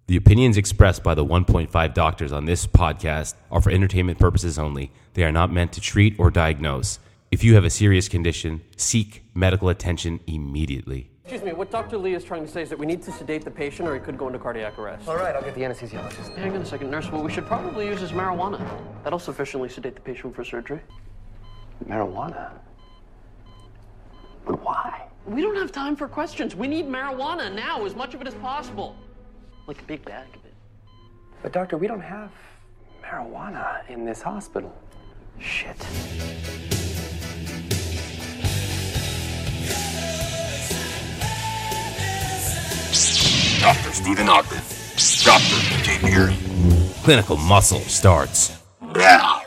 The opinions expressed by the 1.5 doctors on this podcast are for entertainment purposes only. They are not meant to treat or diagnose. If you have a serious condition, seek medical attention immediately. Excuse me, what Dr. Lee is trying to say is that we need to sedate the patient or he could go into cardiac arrest. All right, I'll get the anesthesiologist. Hang on a second, nurse. What we should probably use is marijuana. That'll sufficiently sedate the patient for surgery. Marijuana? But why? We don't have time for questions. We need marijuana now, as much of it as possible. Like a big bag of it. But doctor, we don't have marijuana in this hospital. Shit. Dr. Stephen Ogden. Dr. BJ Peary. Clinical Muscle starts now.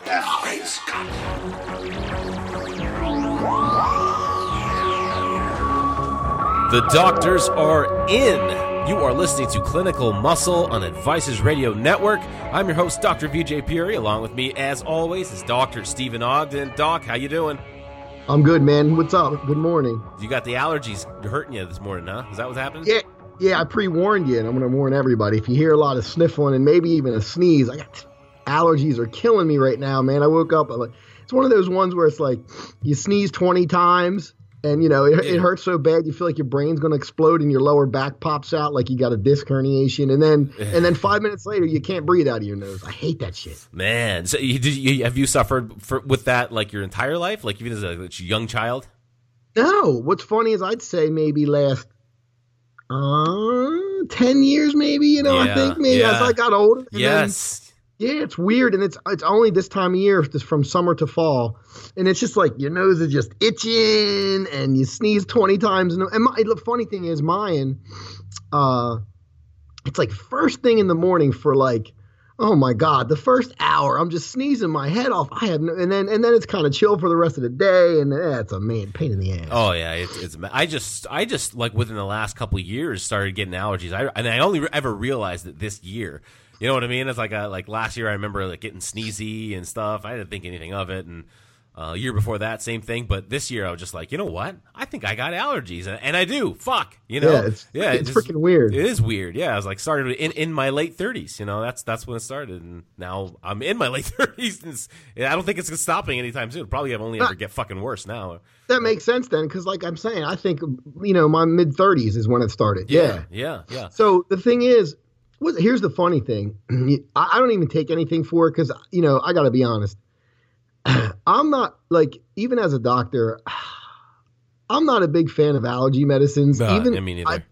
The doctors are in. You are listening to Clinical Muscle on Advices Radio Network. I'm your host, Dr. VJ Peary. Along with me, as always, is Dr. Stephen Ogden. Doc, how you doing? I'm good, man. What's up? Good morning. You got the allergies hurting you this morning, huh? Is that what's happening? Yeah, I pre-warned you, and I'm going to warn everybody. If you hear a lot of sniffling and maybe even a sneeze, allergies are killing me right now, man. I woke up, it's one of those ones where it's like you sneeze 20 times, and, you know, it hurts so bad you feel like your brain's going to explode and your lower back pops out like you got a disc herniation. And then 5 minutes later, you can't breathe out of your nose. I hate that shit. Man, so have you suffered with that like your entire life, like even as a young child? No. What's funny is I'd say maybe last 10 years maybe, you know, I think maybe as I got older. Yes. Yeah, it's weird, and it's only this time of year, just from summer to fall, and it's just like your nose is just itching, and you sneeze 20 times. And the funny thing is, mine, it's like first thing in the morning for like, oh my God, the first hour, I'm just sneezing my head off. And then it's kind of chill for the rest of the day, and it's a pain in the ass. Oh yeah, it's I just like within the last couple of years started getting allergies. I only ever realized it this year. You know what I mean? It's like last year I remember like getting sneezy and stuff. I didn't think anything of it, and a year before that, same thing. But this year I was just like, you know what? I think I got allergies, and I do. Fuck, you know? Yeah, it's freaking weird. It is weird. Yeah, I was like started in my late 30s. You know, that's when it started, and now I'm in my late 30s. And I don't think it's stopping anytime soon. Probably only ever get fucking worse now. That makes sense then, because like I'm saying, I think, you know, my mid 30s is when it started. Yeah. So the thing is. Here's the funny thing. I don't even take anything for it because, you know, I got to be honest. I'm not, like, even as a doctor, I'm not a big fan of allergy medicines. Me neither.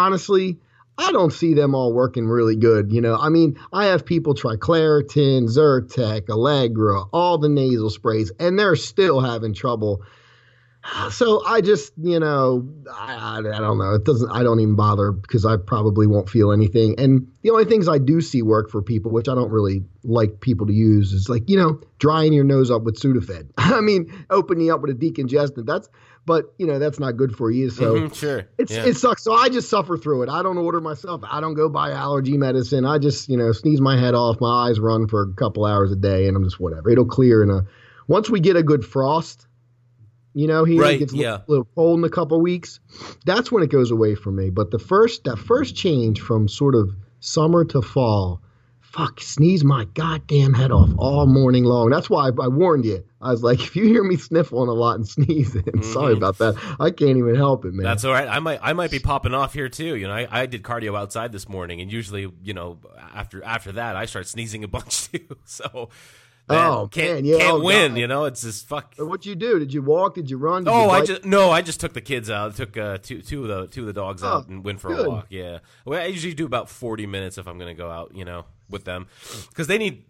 I don't see them all working really good. You know, I mean, I have people try Claritin, Zyrtec, Allegra, all the nasal sprays, and they're still having trouble. So I just, you know, I don't know. I don't even bother because I probably won't feel anything. And the only things I do see work for people, which I don't really like people to use, is like, you know, drying your nose up with Sudafed. I mean, opening up with a decongestant. But you know, that's not good for you. So sure. It sucks. So I just suffer through it. I don't order myself. I don't go buy allergy medicine. I just, you know, sneeze my head off. My eyes run for a couple hours a day, and I'm just whatever. It'll clear once we get a good frost. You know, it gets a little cold in a couple of weeks. That's when it goes away for me. But that first change from sort of summer to fall, sneeze my goddamn head off all morning long. That's why I warned you. I was like, if you hear me sniffling a lot and sneezing, sorry about that. I can't even help it, man. That's all right. I might be popping off here too. You know, I did cardio outside this morning, and usually, you know, after that, I start sneezing a bunch too. So. Can't win. God. You know, it's just fuck. What'd you do? Did you walk? Did you run? I just took the kids out. I took two of the dogs out and went for good. a walk. Yeah, well, I usually do about 40 minutes if I'm going to go out, you know, with them, because they need.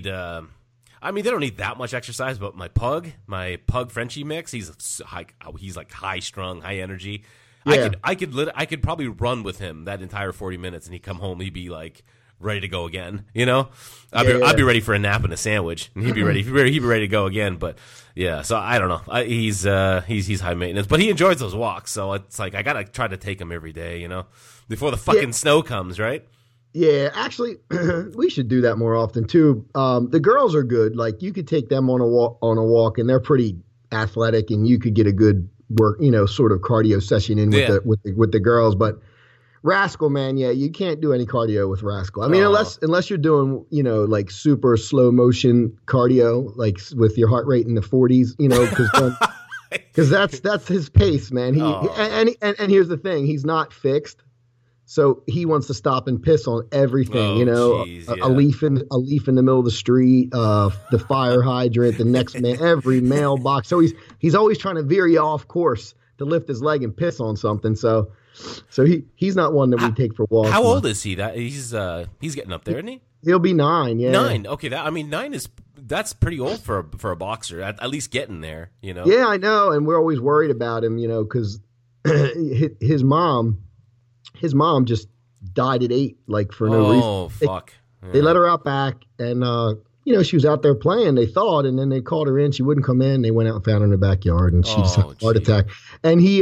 I mean, they don't need that much exercise, but my pug Frenchie mix, he's like high strung, high energy. Yeah. I could probably run with him that entire 40 minutes, and he'd come home, he'd be like ready to go again, you know. I'd be ready for a nap and a sandwich, and he'd be ready to go again. But yeah, so I don't know. He's high maintenance, but he enjoys those walks. So it's like I gotta try to take him every day, you know, before the fucking snow comes, right? Yeah, actually, we should do that more often too. The girls are good. Like you could take them on a walk, and they're pretty athletic, and you could get a good work, you know, sort of cardio session in with the girls, but. Rascal, man, yeah, you can't do any cardio with Rascal. I mean, unless you're doing, like super slow motion cardio, like with your heart rate in the 40s, because that's his pace, man. And here's the thing, he's not fixed, so he wants to stop and piss on everything. A leaf in the middle of the street, the fire hydrant, the next man, every mailbox. So he's always trying to veer you off course to lift his leg and piss on something. So he's not one that we take for walks. How old is he? That he's getting up there, isn't he? He'll be 9. Yeah, 9. Okay, 9 that's pretty old for a boxer. At least getting there, Yeah, I know, and we're always worried about him, because his mom just died at 8, like for no reason. Oh fuck! They let her out back, and she was out there playing. They thought, and then they called her in. She wouldn't come in. They went out and found her in the backyard, and she just had a heart attack. And he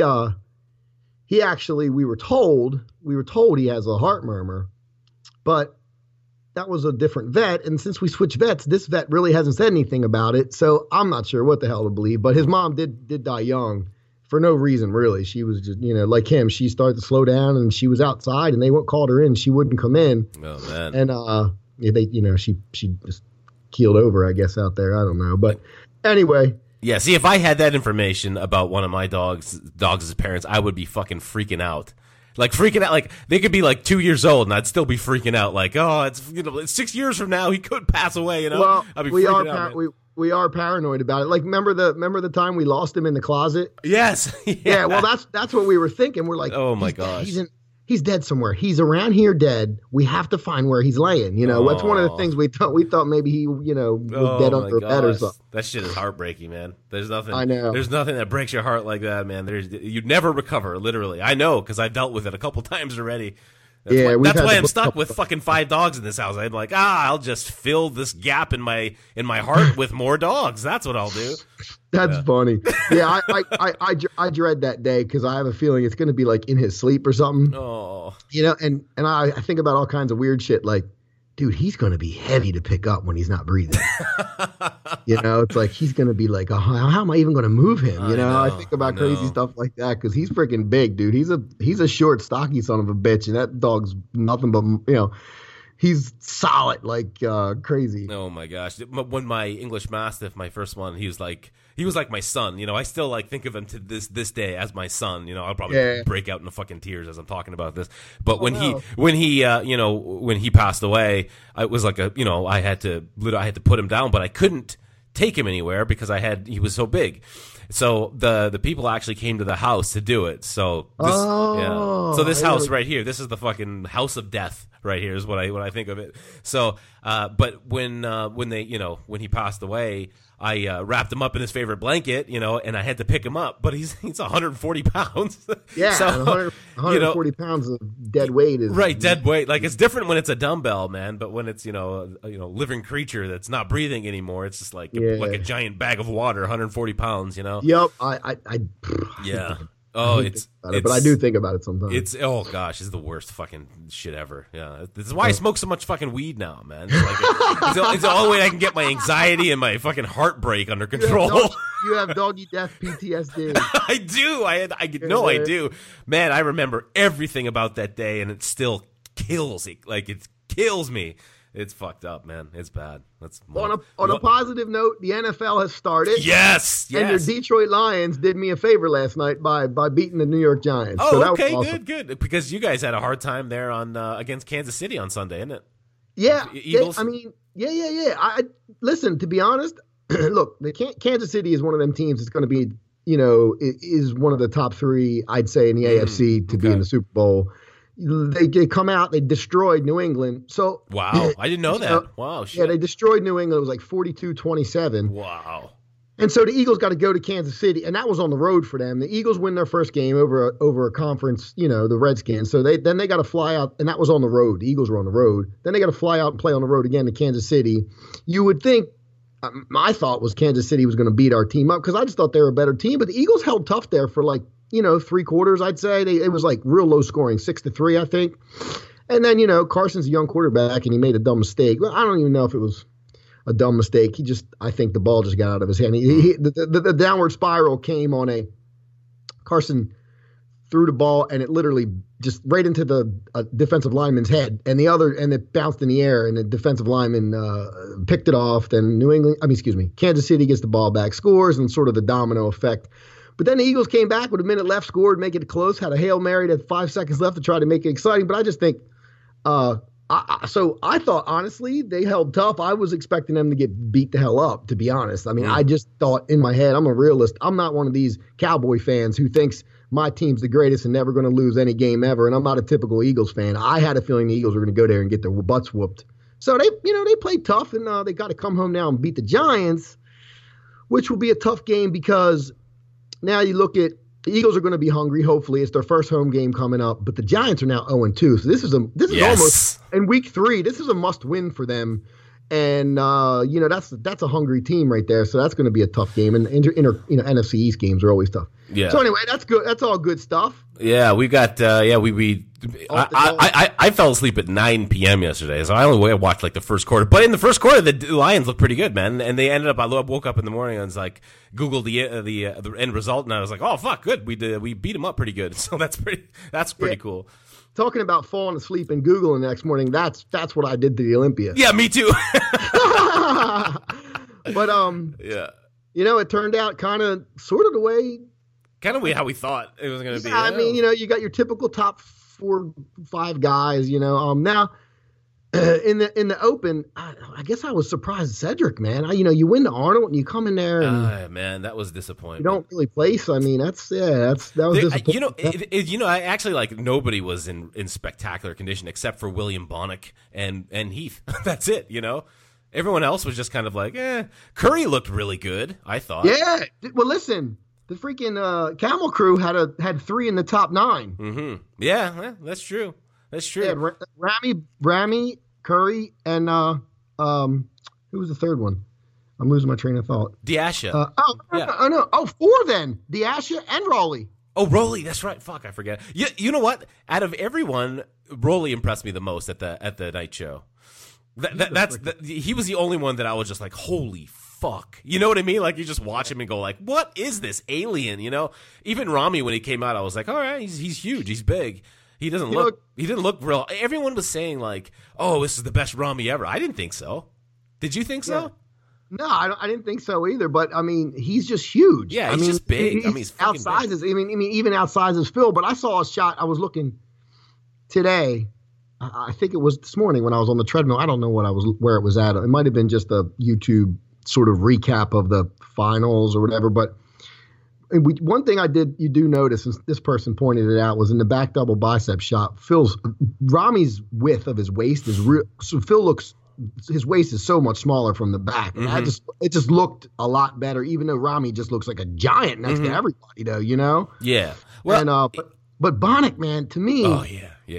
actually, we were told he has a heart murmur, but that was a different vet. And since we switched vets, this vet really hasn't said anything about it. So I'm not sure what the hell to believe. But his mom did die young for no reason, really. She was just, like him. She started to slow down, and she was outside, and they called her in. She wouldn't come in. Oh man. And she just keeled over, I guess, out there. I don't know, but anyway. Yeah, see, if I had that information about one of my dogs' parents, I would be fucking freaking out. Like, they could be like 2 years old, and I'd still be freaking out. Like, it's 6 years from now, he could pass away, Well, I'd be freaking out. We are paranoid about it. Like, remember the time we lost him in the closet? Yes. Yeah, well, that's what we were thinking. We're like, oh my gosh. He's dead somewhere. He's around here dead. We have to find where he's laying. That's one of the things we thought maybe he, was dead under a bed or something. That shit is heartbreaking, man. There's nothing. I know. There's nothing that breaks your heart like that, man. You'd never recover, literally. I know, because I've dealt with it a couple times already. That's why I'm stuck with fucking 5 dogs in this house. I'm like, I'll just fill this gap in my heart with more dogs. That's what I'll do. That's funny. Yeah, I dread that day because I have a feeling it's going to be like in his sleep or something. Oh, and I think about all kinds of weird shit. Like, dude, he's going to be heavy to pick up when he's not breathing. It's like he's going to be like, how am I even going to move him? I think about crazy stuff like that because he's freaking big, dude. He's a short, stocky son of a bitch, and that dog's nothing but he's solid like crazy. Oh my gosh! When my English Mastiff, my first one, he was like my son. I still like think of him to this day as my son. I'll probably break out into fucking tears as I'm talking about this. But when he passed away, it was like I had to put him down, but I couldn't take him anywhere because he was so big. So the people actually came to the house to do it. So this house right here, this is the fucking house of death right here is what I think of it. So but when he passed away, I wrapped him up in his favorite blanket, and I had to pick him up, but he's 140 pounds. Yeah, so, 140 pounds of dead weight is right. Dead weight, like it's different when it's a dumbbell, man. But when it's a living creature that's not breathing anymore, it's just like a giant bag of water, 140 pounds. Yep. I yeah. Oh, but I do think about it sometimes. It's it's the worst fucking shit ever. Yeah, this is why I smoke so much fucking weed now, man. It's the only way I can get my anxiety and my fucking heartbreak under control. You have doggy death PTSD. I do. I do. Man, I remember everything about that day, and it still kills. It kills me. It's fucked up, man. It's bad. On a positive note, the NFL has started. Yes. And your Detroit Lions did me a favor last night by beating the New York Giants. Oh, so okay, awesome. Good. Because you guys had a hard time there on against Kansas City on Sunday, isn't it? Yeah. Eagles. Yeah. I listen. To be honest, look, Kansas City is one of them teams that's going to be, is one of the top 3, I'd say, in the AFC to be in the Super Bowl. They come out, they destroyed New England. So wow, I didn't know that. Wow, shit. Yeah, they destroyed New England. It was like 42-27. Wow. And so the Eagles got to go to Kansas City, and that was on the road for them. The Eagles win their first game over a conference, the Redskins. So they got to fly out, and that was on the road. The Eagles were on the road. Then they got to fly out and play on the road again to Kansas City. You would think, my thought was Kansas City was going to beat our team up because I just thought they were a better team. But the Eagles held tough there for 3 quarters, I'd say. It was like real low scoring, 6-3, I think. And then, Carson's a young quarterback and he made a dumb mistake. Well, I don't even know if it was a dumb mistake. I think the ball just got out of his hand. The downward spiral came on Carson threw the ball and it literally just right into the defensive lineman's head, and it bounced in the air, and the defensive lineman picked it off. Then Kansas City gets the ball back, scores, and sort of the domino effect. But then the Eagles came back with a minute left, scored, make it close, had a Hail Mary at 5 seconds left to try to make it exciting. But I just think, so I thought, honestly, they held tough. I was expecting them to get beat the hell up, to be honest. I mean, I just thought in my head, I'm a realist. I'm not one of these Cowboy fans who thinks my team's the greatest and never going to lose any game ever. And I'm not a typical Eagles fan. I had a feeling the Eagles were going to go there and get their butts whooped. So they played tough, and they got to come home now and beat the Giants, which will be a tough game because now you look at the Eagles are going to be hungry. Hopefully, it's their first home game coming up. But the Giants are now 0-2, so this is almost in week 3. This is a must-win for them, and that's a hungry team right there. So that's going to be a tough game. And NFC East games are always tough. Yeah. So anyway, that's good. That's all good stuff. Yeah, we got I fell asleep at 9 p.m. yesterday, so I only watched like the first quarter. But in the first quarter, the Lions looked pretty good, man. And they ended up. I woke up in the morning and was like, Googled the end result, and I was like, oh fuck, good. We beat them up pretty good. So that's pretty cool. Talking about falling asleep and Googling the next morning, that's what I did to the Olympia. Yeah, me too. But yeah, it turned out sort of the way. Kind of how we thought it was going to be. I mean, you got your typical top 4-5 guys. Now in the Open, I guess I was surprised Cedric, man. You win the Arnold and you come in there. And man, that was disappointing. You don't really place. I mean, that was disappointing. I actually like nobody was in spectacular condition except for William Bonnick and Heath. That's it. Everyone else was just kind of like, Curry looked really good, I thought. Yeah. Well, listen. The freaking Camel Crew had 3 in the top 9. Mm-hmm. Yeah, that's true. That's true. Yeah, Rami, Curry, and who was the third one? I'm losing my train of thought. Diasha. No. Oh, 4 then. Diasha and Rowley. Oh, Rowley. That's right. Fuck, I forget. You know what? Out of everyone, Rowley impressed me the most at the night show. He was the only one that I was just like, holy fuck. You know what I mean? Like, you just watch him and go like, what is this alien? Even Rami, when he came out, I was like, all right, he's huge. He's big. He didn't look real. Everyone was saying like, oh, this is the best Rami ever. I didn't think so. Did you think so? No, I didn't think so either. But I mean, he's just huge. Yeah, he's just big. He's outsizes. Big. I mean, even outsizes Phil. But I saw a shot. I was looking today. I think it was this morning when I was on the treadmill. I don't know where it was at. It might have been just a YouTube sort of recap of the finals or whatever. But one thing you do notice, and this person pointed it out, was in the back double bicep shot. Rami's width of his waist is real. So his waist is so much smaller from the back. And it just looked a lot better, even though Rami just looks like a giant next to everybody, though. Yeah. Well, and but Bonnick, man, to me. Oh yeah.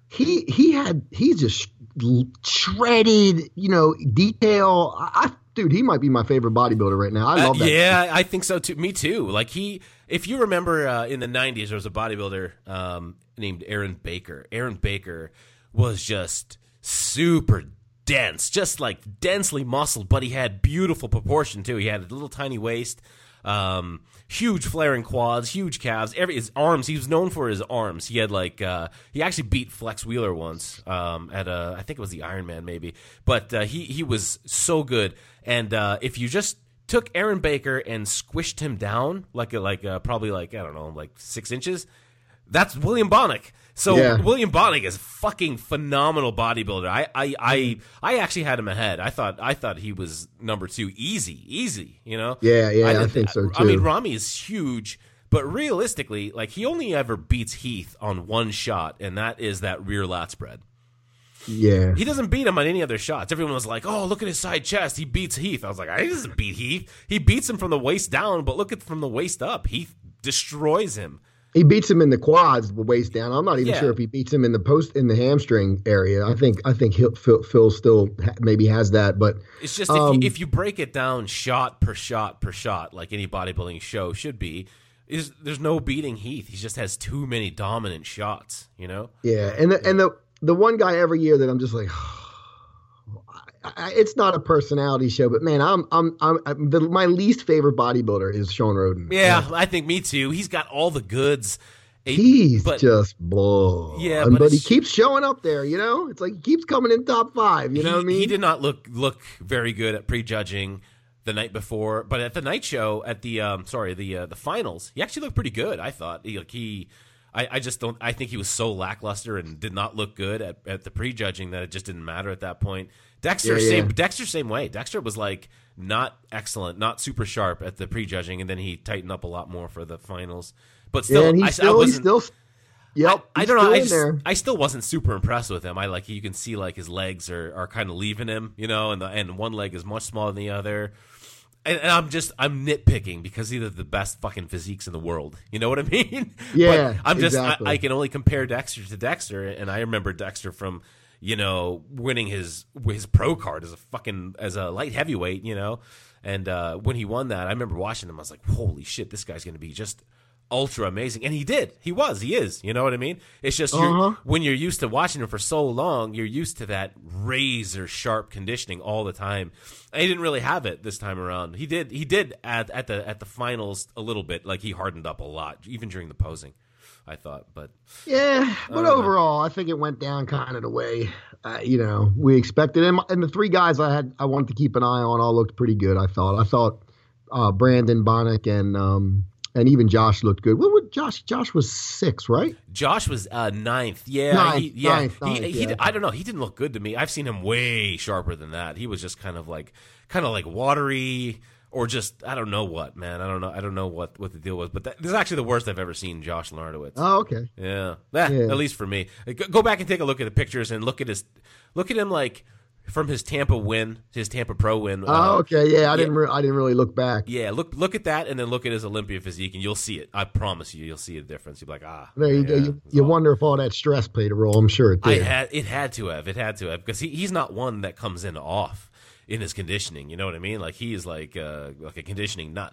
He's just shredded, detail. Dude, he might be my favorite bodybuilder right now. I love that. Yeah, I think so too. Me too. Like if you remember in the 90s, there was a bodybuilder named Aaron Baker. Aaron Baker was just super dense, just like densely muscled, but he had beautiful proportion too. He had a little tiny waist. Huge flaring quads, huge calves. His arms, he was known for his arms. He had he actually beat Flex Wheeler once at I think it was the Ironman maybe. But he was so good. And if you just took Aaron Baker and squished him down probably I don't know, like 6 inches, that's William Bonnick. So yeah. William Bonnick is a fucking phenomenal bodybuilder. I actually had him ahead. I thought he was number 2, easy. Yeah, I think so too. I mean, Rami is huge, but realistically, like he only ever beats Heath on one shot, and that is that rear lat spread. Yeah, he doesn't beat him on any other shots. Everyone was like, "Oh, look at his side chest. He beats Heath." I was like, "He doesn't beat Heath. He beats him from the waist down, but look at from the waist up. Heath destroys him." He beats him in the quads, the waist down. I'm not even sure if he beats him in the hamstring area. I think Phil still maybe has that, but it's just if you break it down shot per shot, like any bodybuilding show should be, there's no beating Heath. He just has too many dominant shots, Yeah, and the one guy every year that I'm just like. It's not a personality show, but man, my least favorite bodybuilder is Sean Roden. Yeah, I think me too. He's got all the goods. He's but- just blah. Yeah, but he it's- keeps showing up there. It's like he keeps coming in top 5. You know what I mean? He did not look very good at prejudging the night before, but at the night show, at the the finals, he actually looked pretty good. I thought I just don't. I think he was so lackluster and did not look good at the prejudging that it just didn't matter at that point. Dexter same way. Dexter was like not excellent, not super sharp at the prejudging, and then he tightened up a lot more for the finals. But still, and he's still. Yep. I don't know. There. I still wasn't super impressed with him. You can see like his legs are kind of leaving him, and one leg is much smaller than the other. And I'm nitpicking because he's the best fucking physiques in the world. You know what I mean? Yeah. But exactly. I can only compare Dexter to Dexter, and I remember Dexter from winning his pro card as a light heavyweight, and when he won that, I remember watching him. I was like, holy shit, this guy's going to be just ultra amazing. And he is, you know what I mean? It's just when you're used to watching him for so long, you're used to that razor sharp conditioning all the time. And he didn't really have it this time around. He did at the finals a little bit, like he hardened up a lot, even during the posing, I thought. But yeah, but overall, I think it went down kind of the way we expected. And the 3 guys I wanted to keep an eye on all looked pretty good. I thought Brandon Bonick and even Josh looked good. Josh was 6, right? Josh was 9th. Yeah, ninth, I don't know. He didn't look good to me. I've seen him way sharper than that. He was just kind of like watery, or just I don't know what, man. I don't know what the deal was. But this is actually the worst I've ever seen Josh Larnowitz. Oh, okay. Yeah, at least for me. Go back and take a look at the pictures and look at him like from his Tampa Pro win. Okay, yeah, I didn't really look back. Yeah, look at that, and then look at his Olympia physique, and you'll see it. I promise you'll see a difference. You'll be like, There you go. You wonder if all that stress played a role. I'm sure it did. It had to have, because he's not one that comes in off in his conditioning. You know what I mean? Like he is like a conditioning nut.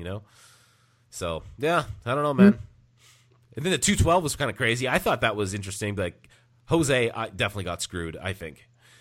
So yeah, I don't know, man. And then the 212 was kind of crazy. I thought that was interesting. Like Jose definitely got screwed. I think.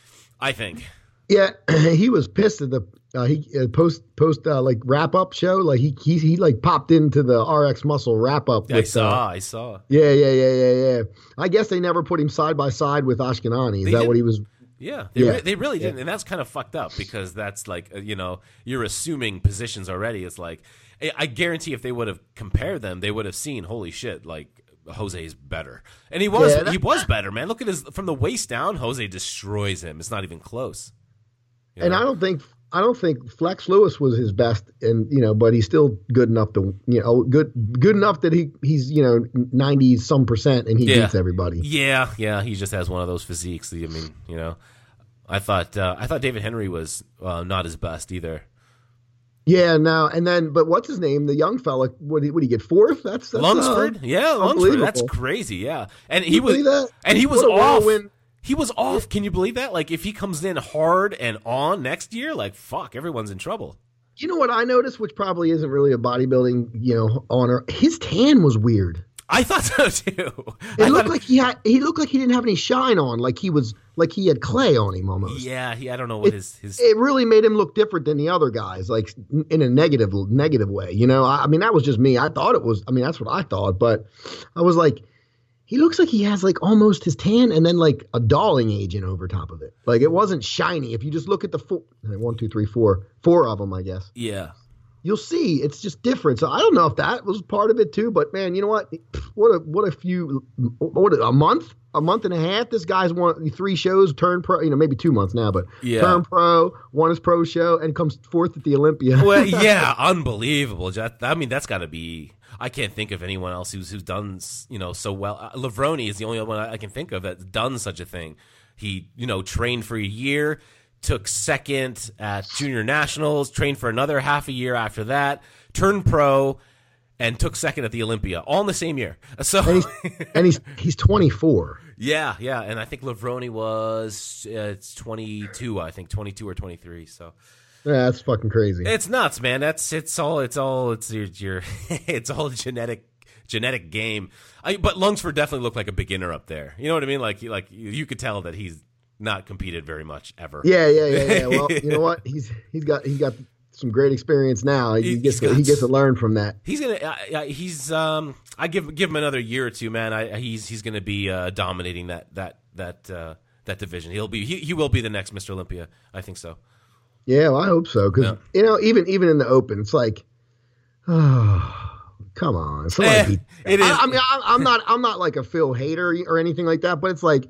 Yeah, he was pissed at the post like wrap up show. Like he like popped into the RX Muscle wrap up. I saw. Yeah. I guess they never put him side by side with Ashkenani. Is that what he was? Yeah, they really didn't, and that's kind of fucked up because that's like you're assuming positions already. It's like I guarantee if they would have compared them, they would have seen holy shit, like Jose's better, and he was better, man. Look at from the waist down, Jose destroys him. It's not even close. And I don't think Flex Lewis was his best, and but he's still good enough to good enough that he's 90% and he beats everybody. Yeah, he just has one of those physiques. I mean, I thought David Henry was not his best either. Yeah, no, and then but what's his name? The young fella. Would he get 4th? That's Lunsford. Lunsford. That's crazy. Yeah, and he was off. He was off. Can you believe that? Like, if he comes in hard and on next year, like, fuck, everyone's in trouble. You know what I noticed, which probably isn't really a bodybuilding, honor. His tan was weird. I thought so too. It looked like he looked like he didn't have any shine on, like he had clay on him almost. Yeah, I don't know what his. It really made him look different than the other guys, like in a negative way. I mean, that was just me. I thought it was. I mean, that's what I thought, but I was like, he looks like he has like almost his tan and then like a Dalling agent over top of it. Like it wasn't shiny. If you just look at the 4 of them, I guess. Yeah. You'll see it's just different. So I don't know if that was part of it too, but man, you know what? What a month and a half. This guy's won 3 shows, turned pro, maybe 2 months now, but turned pro, won his pro show and comes 4th at the Olympia. Well, yeah, unbelievable. I mean, that's got to be. I can't think of anyone else who's done so well. Lavroni is the only one I can think of that's done such a thing. He trained for a year, took 2nd at Junior Nationals, trained for another half a year after that, turned pro, and took 2nd at the Olympia, all in the same year. So and he's 24. Yeah, and I think Lavroni was 22. I think 22 or 23. So. Yeah, that's fucking crazy. It's nuts, man. It's all it's your it's all genetic game. But Lunsford definitely looked like a beginner up there. You know what I mean? Like you could tell that he's not competed very much ever. Yeah. Well, you know what? He's got some great experience now. He gets to learn from that. He's gonna. I give him another year or two, man. He's gonna be dominating that division. He will be the next Mr. Olympia. I think so. Yeah, well, I hope so. Because even in the open, it's like, oh, come on. It is. I mean, I'm not like a Phil hater or anything like that, but it's like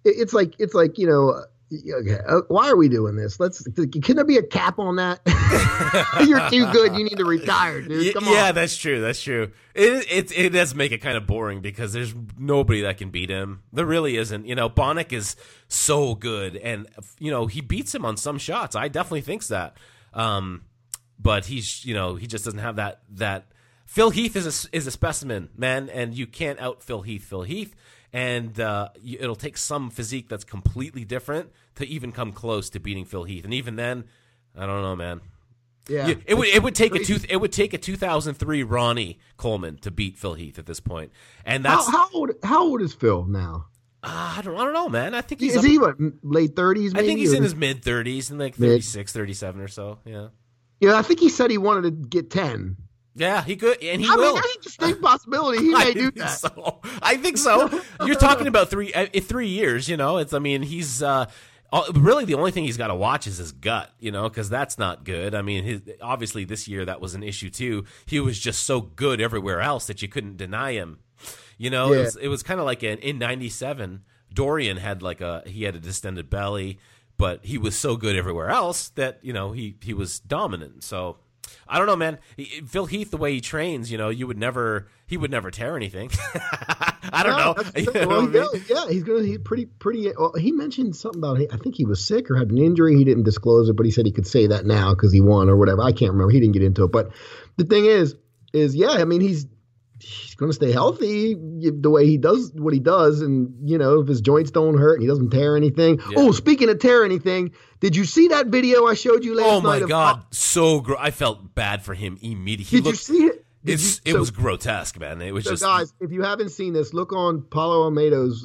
okay, why are we doing this? Can there be a cap on that? You're too good. You need to retire, dude. Come on. Yeah, that's true. That's true. It does make it kind of boring because there's nobody that can beat him. There really isn't. Bonac is so good, and he beats him on some shots. I definitely think that. But he's he just doesn't have that. Phil Heath is a specimen, man, and you can't out Phil Heath. And it'll take some physique that's completely different to even come close to beating Phil Heath. And even then, I don't know, man. Yeah, it would take a 2003 Ronnie Coleman to beat Phil Heath at this point. And that's how old is Phil now? I don't know, man. I think he's he late 30s? Maybe? I think he's in his mid 30s, and like 36, 37 or so. Yeah. Yeah, I think he said he wanted to get 10. Yeah, he could, and he will. I think it's a distinct possibility he may do that. So. I think so. You're talking about 3 years. It's. I mean, he's really the only thing he's got to watch is his gut. Because that's not good. I mean, obviously this year that was an issue too. He was just so good everywhere else that you couldn't deny him. Yeah. It was kind of like in '97, Dorian had he had a distended belly, but he was so good everywhere else that he was dominant. So. I don't know, man. Phil Heath, the way he trains, he would never tear anything. I don't know. Yeah, he's pretty. Well, he mentioned something about. I think he was sick or had an injury. He didn't disclose it, but he said he could say that now because he won or whatever. I can't remember. He didn't get into it, but the thing is yeah. I mean, he's going to stay healthy the way he does what he does, and if his joints don't hurt and he doesn't tear anything. Yeah. Oh, speaking of tear anything. Did you see that video I showed you last night? Oh, my God. I felt bad for him immediately. Did you see it? It was grotesque, man. It was just. Guys, if you haven't seen this, look on Paulo Almeida's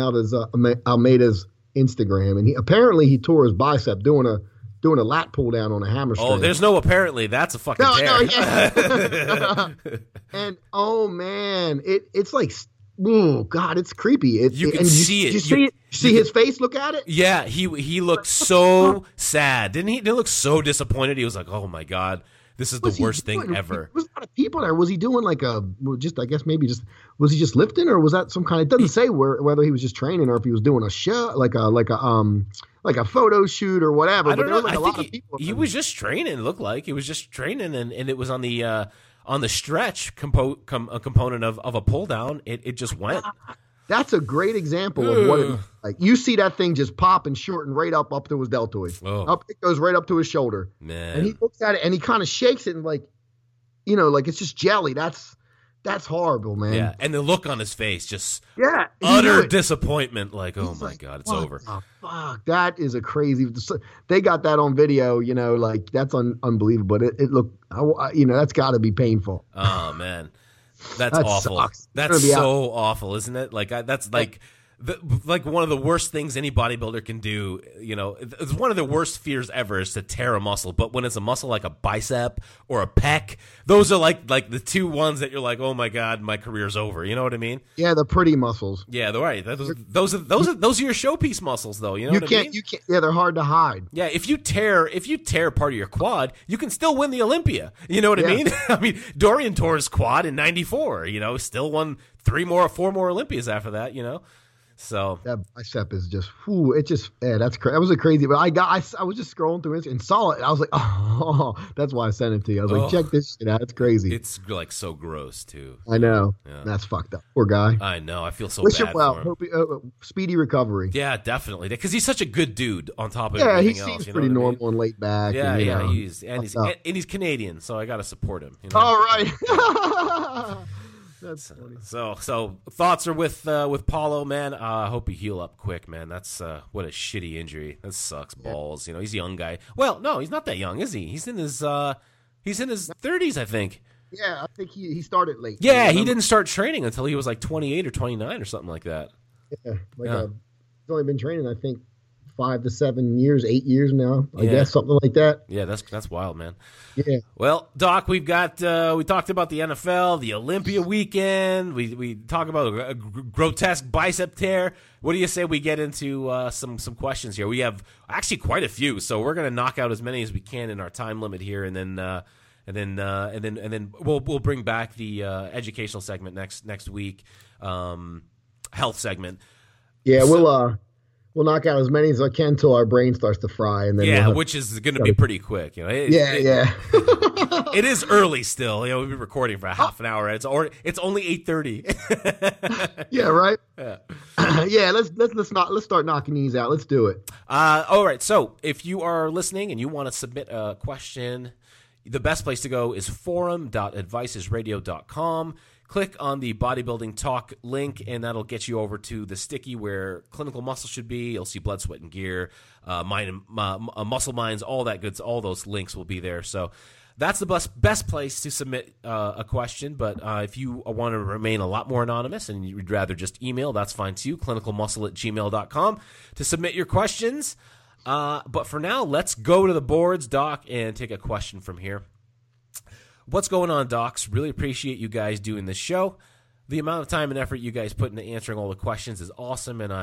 Instagram. And he tore his bicep doing a lat pull down on a hamstring. Oh, there's no apparently. That's a fucking tear. No, yeah. And, oh, man. It's like. Oh God, it's creepy. You can see it. You see his face? Look at it. Yeah, he looked so sad, didn't he? He looked so disappointed. He was like, "Oh my God, this is the worst thing ever." There was a lot of people there. Was he doing was he just lifting, or was that some kind? It doesn't say whether he was just training or if he was doing a show, like a photo shoot or whatever. I don't know. There was a lot of people. He was just training. It looked like he was just training, and it was on the stretch component of a pull down. It just went. That's a great example of what it like. You see that thing just pop and shorten right up to his deltoid. Oh. It goes right up to his shoulder. Man. And he looks at it and he kind of shakes it and like it's just jelly. That's horrible, man. Yeah, and the look on his face, just utter disappointment. Like, oh my God, it's over. Fuck, that is a crazy. They got that on video, like that's unbelievable. It looked, that's got to be painful. Oh man, that's awful. Sucks. That's so awful, isn't it? Like that's like. Like one of the worst things any bodybuilder can do, it's one of the worst fears ever is to tear a muscle. But when it's a muscle like a bicep or a pec, those are like the two ones that you're like, oh my God, my career's over. You know what I mean? Yeah, the pretty muscles. Yeah, they're right. Those are your showpiece muscles, though. You know what I mean? You can't. Yeah, they're hard to hide. Yeah, if you tear part of your quad, you can still win the Olympia. You know what I mean? I mean, Dorian tore his quad in '94. Still won 4 more Olympias after that. So that bicep is just, that's crazy. That was a crazy. But I was just scrolling through it and saw it. And I was like, oh, that's why I sent it to you. I was like, check this shit out. It's crazy. It's like so gross too. I know. Yeah. That's fucked up. Poor guy. I know. I feel so Wish bad him well. for him. Hope speedy recovery. Yeah, definitely. Because he's such a good dude. On top of everything else, he seems pretty normal and laid back. Yeah, and, he's Canadian, so I got to support him. All right. That's funny. So thoughts are with Paulo, man. I hope he heal up quick, man. That's what a shitty injury. That sucks balls. He's a young guy. Well, no, he's not that young, is he? He's in his 30s, I think. Yeah, I think he started late. Yeah, he didn't start training until he was like 28 or 29 or something like that. Yeah, he's only been training, I think, 5 to 7 years, 8 years now, I guess, something like that. Yeah, that's wild, man. Yeah. Well, Doc, we've got we talked about the NFL, the Olympia weekend. We talk about a grotesque bicep tear. What do you say we get into some questions here? We have actually quite a few, so we're going to knock out as many as we can in our time limit here, and then we'll bring back the educational segment next week, health segment. Yeah, we'll knock out as many as I can until our brain starts to fry, and then which is going to be pretty quick. You know, it is early still. You know, we've been recording for a half an hour. It's only 8:30. Yeah, right. Yeah, let's start knocking these out. Let's do it. All right. So if you are listening and you want to submit a question, the best place to go is forum.advicesradio.com. Click on the Bodybuilding Talk link, and that'll get you over to the sticky where Clinical Muscle should be. You'll see Blood, Sweat, and Gear, Muscle Minds, all that goods. All those links will be there. So that's the best place to submit a question. But if you want to remain a lot more anonymous and you'd rather just email, that's fine too. clinicalmuscle@gmail.com to submit your questions. But for now, let's go to the boards, Doc, and take a question from here. What's going on, docs? Really appreciate you guys doing this show. The amount of time and effort you guys put into answering all the questions is awesome, and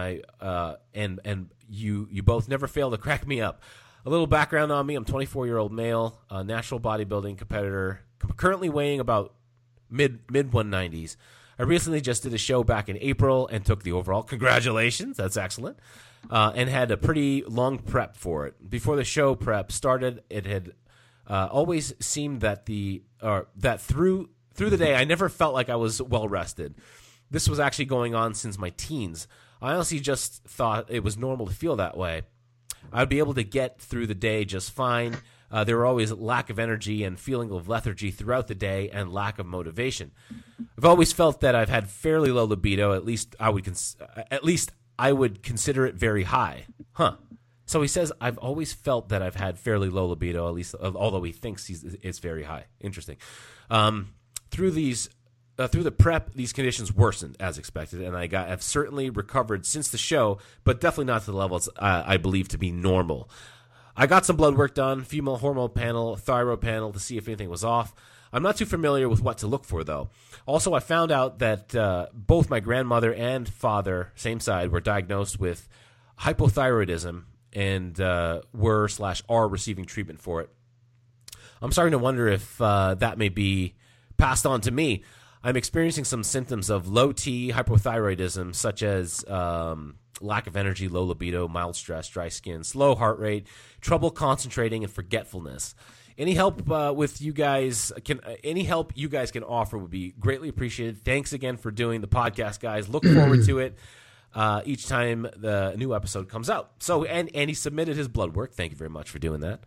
you both never fail to crack me up. A little background on me: I'm a 24-year-old male, a natural bodybuilding competitor, currently weighing about mid 190s. I recently just did a show back in April and took the overall. Congratulations, that's excellent. And had a pretty long prep for it. Before the show prep started, it had always seemed that through the day, I never felt like I was well rested. This was actually going on since my teens. I honestly just thought it was normal to feel that way. I'd be able to get through the day just fine. There were always lack of energy and feeling of lethargy throughout the day and lack of motivation. I've always felt that I've had fairly low libido. At least I would consider it very high. Huh. So he says, I've always felt that I've had fairly low libido, at least, although he thinks it's very high. Interesting. Through the prep, these conditions worsened as expected, and I've certainly recovered since the show, but definitely not to the levels I believe to be normal. I got some blood work done, female hormone panel, thyroid panel to see if anything was off. I'm not too familiar with what to look for, though. Also, I found out that both my grandmother and father, same side, were diagnosed with hypothyroidism and were/are receiving treatment for it. I'm starting to wonder if that may be passed on to me. I'm experiencing some symptoms of low T hypothyroidism, such as lack of energy, low libido, mild stress, dry skin, slow heart rate, trouble concentrating, and forgetfulness. Any help you guys can offer would be greatly appreciated. Thanks again for doing the podcast, guys. Look forward to it each time the new episode comes out. So, and he submitted his blood work. Thank you very much for doing that.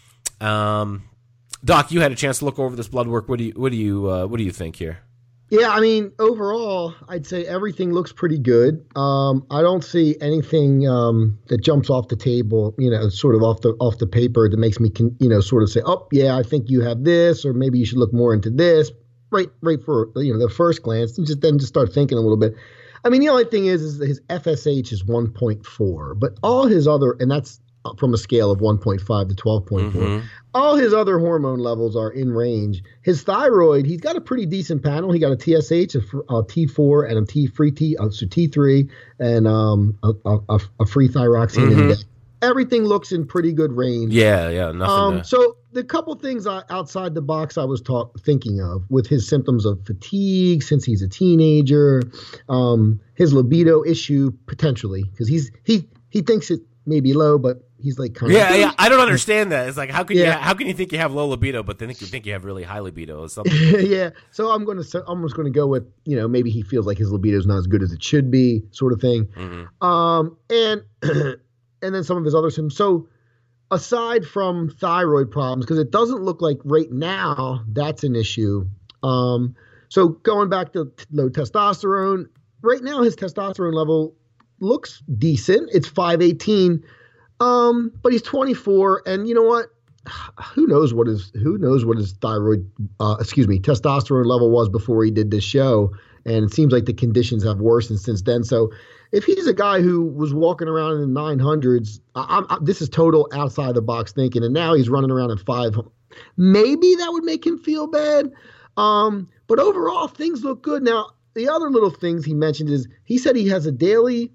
Doc, you had a chance to look over this blood work. What do you think here? Yeah, I mean, overall, I'd say everything looks pretty good. I don't see anything that jumps off the table, sort of off the paper that makes me, sort of say, oh, yeah, I think you have this, or maybe you should look more into this. Right for the first glance, and just start thinking a little bit. I mean, the only thing is his FSH is 1.4, but all his other, and that's from a scale of 1.5 to 12.4. Mm-hmm. All his other hormone levels are in range. His thyroid, he's got a pretty decent panel. He got a TSH, a T4, and a T3, and a free thyroxine index. Everything looks in pretty good range. Yeah, nothing. So the couple things outside the box I was thinking of with his symptoms of fatigue since he's a teenager, his libido issue potentially, because he thinks it may be low, but he's like kind of I don't understand that. It's like how can you think you have low libido, but then you think you have really high libido or something? Yeah. So I'm just gonna go with maybe he feels like his libido is not as good as it should be, sort of thing. Mm-hmm. And then some of his other symptoms. So aside from thyroid problems, because it doesn't look like right now that's an issue. So going back to low testosterone, right now his testosterone level looks decent. It's 518, but he's 24, and you know what? Who knows what his testosterone level was before he did this show? and it seems like the conditions have worsened since then. So if he's a guy who was walking around in the 900s, this is total outside the box thinking, and now he's running around at 5. Maybe that would make him feel bad. But overall, things look good. Now, the other little things he mentioned is he said he has a daily.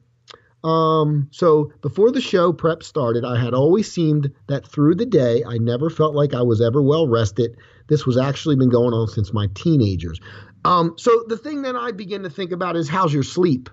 So before the show prep started, I had always seemed that through the day, I never felt like I was ever well rested. This was actually been going on since my teenagers. So the thing that I begin to think about is how's your sleep?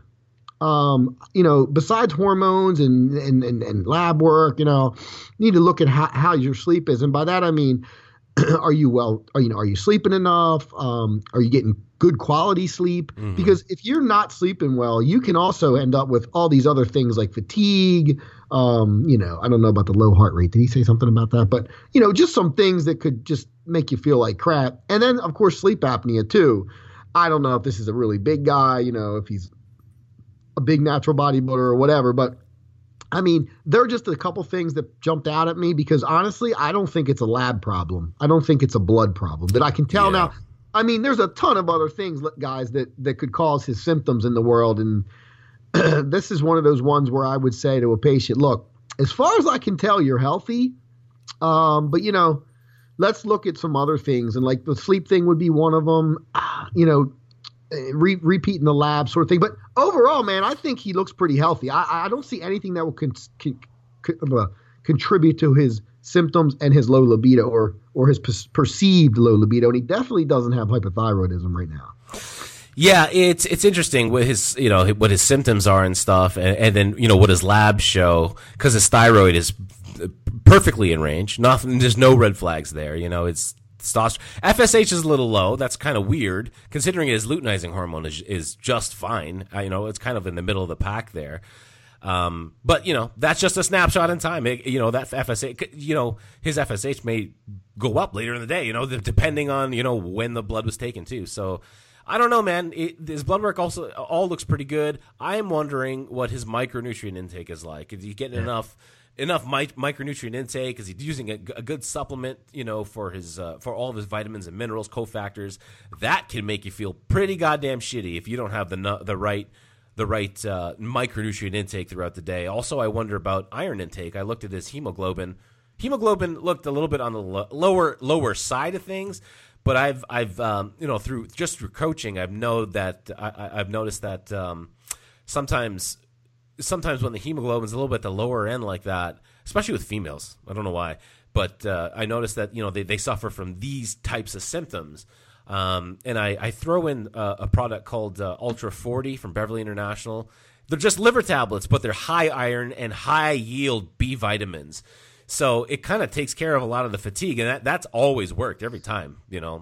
Besides hormones and lab work, you need to look at how your sleep is. And by that, I mean, are you sleeping enough? Are you getting good quality sleep? Mm-hmm. Because if you're not sleeping well, you can also end up with all these other things like fatigue. I don't know about the low heart rate. Did he say something about that? But, just some things that could just make you feel like crap. And then, of course, sleep apnea, too. I don't know if this is a really big guy, if he's a big natural bodybuilder or whatever. But, I mean, there are just a couple things that jumped out at me because, honestly, I don't think it's a lab problem. I don't think it's a blood problem that I can tell now. I mean, there's a ton of other things, guys, that could cause his symptoms in the world. And this is one of those ones where I would say to a patient, look, as far as I can tell, you're healthy. But, let's look at some other things. And like the sleep thing would be one of them, repeating the lab sort of thing. But overall, man, I think he looks pretty healthy. I don't see anything that will contribute to his symptoms and his low libido or his perceived low libido. And he definitely doesn't have hypothyroidism right now. Yeah, it's interesting what his what his symptoms are and stuff, and then what his labs show, because his thyroid is perfectly in range. Nothing, there's no red flags there. It's testosterone. FSH is a little low. That's kind of weird considering his luteinizing hormone is just fine. It's kind of in the middle of the pack there. But that's just a snapshot in time. That FSH, his FSH may go up later in the day, depending on, when the blood was taken too. So I don't know, man. His blood work also all looks pretty good. I am wondering what his micronutrient intake is like. Is he getting enough micronutrient intake? Is he using a good supplement, for his for all of his vitamins and minerals, cofactors? That can make you feel pretty goddamn shitty if you don't have the right micronutrient intake throughout the day. Also, I wonder about iron intake. I looked at his hemoglobin. Hemoglobin looked a little bit on the lower side of things, but I've through coaching, I've noticed that sometimes when the hemoglobin is a little bit at the lower end like that, especially with females, I don't know why, but I noticed that they suffer from these types of symptoms. And I throw in a product called Ultra 40 from Beverly International. They're just liver tablets, but they're high iron and high yield B vitamins. So it kind of takes care of a lot of the fatigue, and that's always worked every time.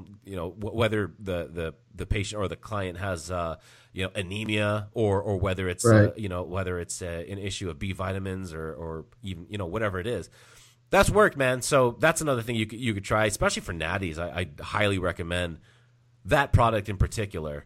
Whether the patient or the client has anemia or whether it's right. Whether it's an issue of B vitamins or even whatever it is. That's worked, man. So that's another thing you could try, especially for natties. I highly recommend that product in particular.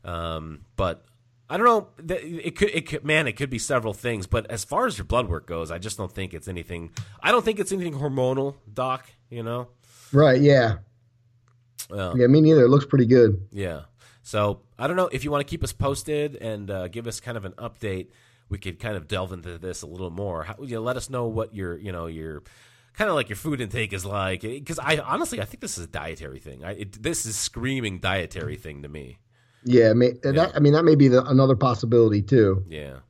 But I don't know. It could be several things. But as far as your blood work goes, I just don't think it's anything. I don't think it's anything hormonal, Doc. Right? Yeah. Yeah, me neither. It looks pretty good. Yeah. So I don't know if you want to keep us posted and give us kind of an update. We could kind of delve into this a little more. Let us know what your kind of like your food intake is like. Because I think this is a dietary thing. This is screaming dietary thing to me. Yeah, that may be another possibility too. Yeah.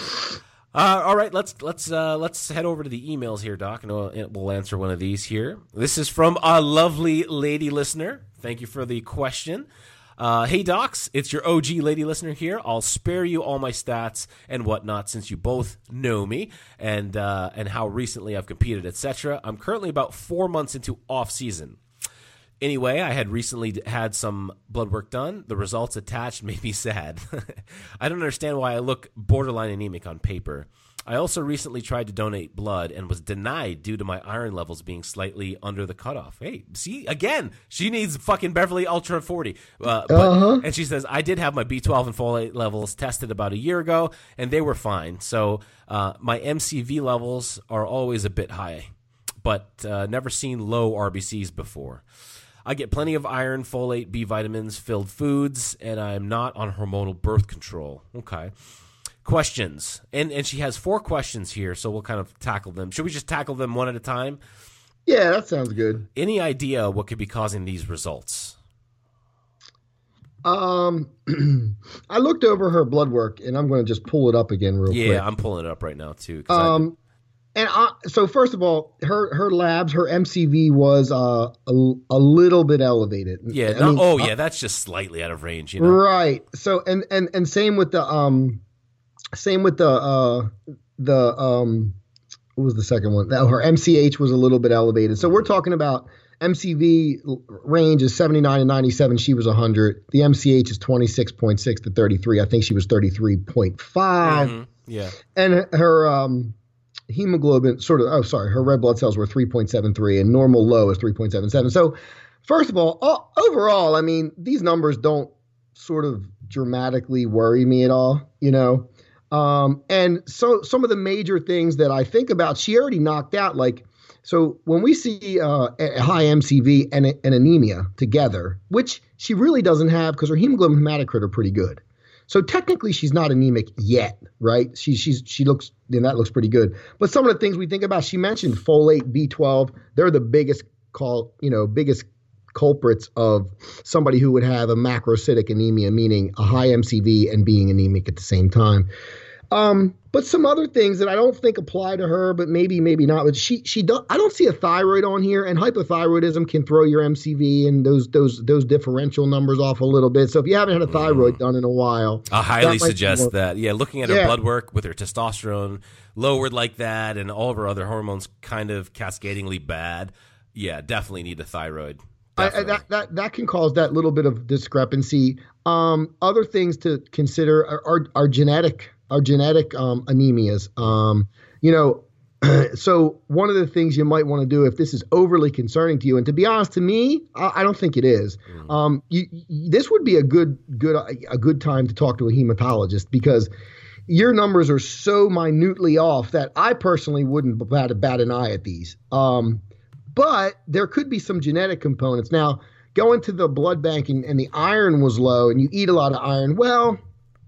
All right, let's head over to the emails here, Doc, and we'll answer one of these here. This is from a lovely lady listener. Thank you for the question. Hey, Docs, it's your OG lady listener here. I'll spare you all my stats and whatnot since you both know me and how recently I've competed, etc. I'm currently about 4 months into off season. Anyway, I had recently had some blood work done. The results attached made me sad. I don't understand why I look borderline anemic on paper. I also recently tried to donate blood and was denied due to my iron levels being slightly under the cutoff. Hey, see, again, she needs fucking Beverly Ultra 40. And she says, I did have my B12 and folate levels tested about a year ago, and they were fine. So my MCV levels are always a bit high, but never seen low RBCs before. I get plenty of iron, folate, B vitamins, filled foods, and I'm not on hormonal birth control. Okay. Questions. And she has 4 questions here, so we'll kind of tackle them. Should we just tackle them one at a time? Yeah, that sounds good. Any idea what could be causing these results? I looked over her blood work, and I'm going to just pull it up again real quick. Yeah, I'm pulling it up right now, too. So first of all, her labs, her MCV was a little bit elevated. Yeah. That's just slightly out of range, you know? Right. So and same with the what was the second one? Her MCH was a little bit elevated. So we're talking about MCV range is 79 to 97. She was 100. The MCH is 26.6 to 33. I think she was 33.5. Mm-hmm. Yeah. And her hemoglobin her red blood cells were 3.73 and normal low is 3.77. So first of all, overall, I mean, these numbers don't sort of dramatically worry me at all, you know? And so some of the major things that I think about, she already knocked out, like, so when we see a high MCV and anemia together, which she really doesn't have because her hemoglobin hematocrit are pretty good. So technically she's not anemic yet, right? She looks, and that looks pretty good. But some of the things we think about, she mentioned folate, B12, they're the biggest culprits of somebody who would have a macrocytic anemia, meaning a high MCV and being anemic at the same time. But some other things that I don't think apply to her, but maybe not. But I don't see a thyroid on here, and hypothyroidism can throw your MCV and those differential numbers off a little bit. So if you haven't had a thyroid done in a while, I highly suggest that. Yeah, looking at her blood work with her testosterone lowered like that, and all of her other hormones kind of cascadingly bad. Yeah, definitely need a thyroid. That can cause that little bit of discrepancy. Other things to consider are genetic. Anemias. So one of the things you might want to do if this is overly concerning to you, and to be honest, to me, I don't think it is. This would be a good time to talk to a hematologist because your numbers are so minutely off that I personally wouldn't bat an eye at these. But there could be some genetic components. Now, going to the blood bank and the iron was low and you eat a lot of iron, well,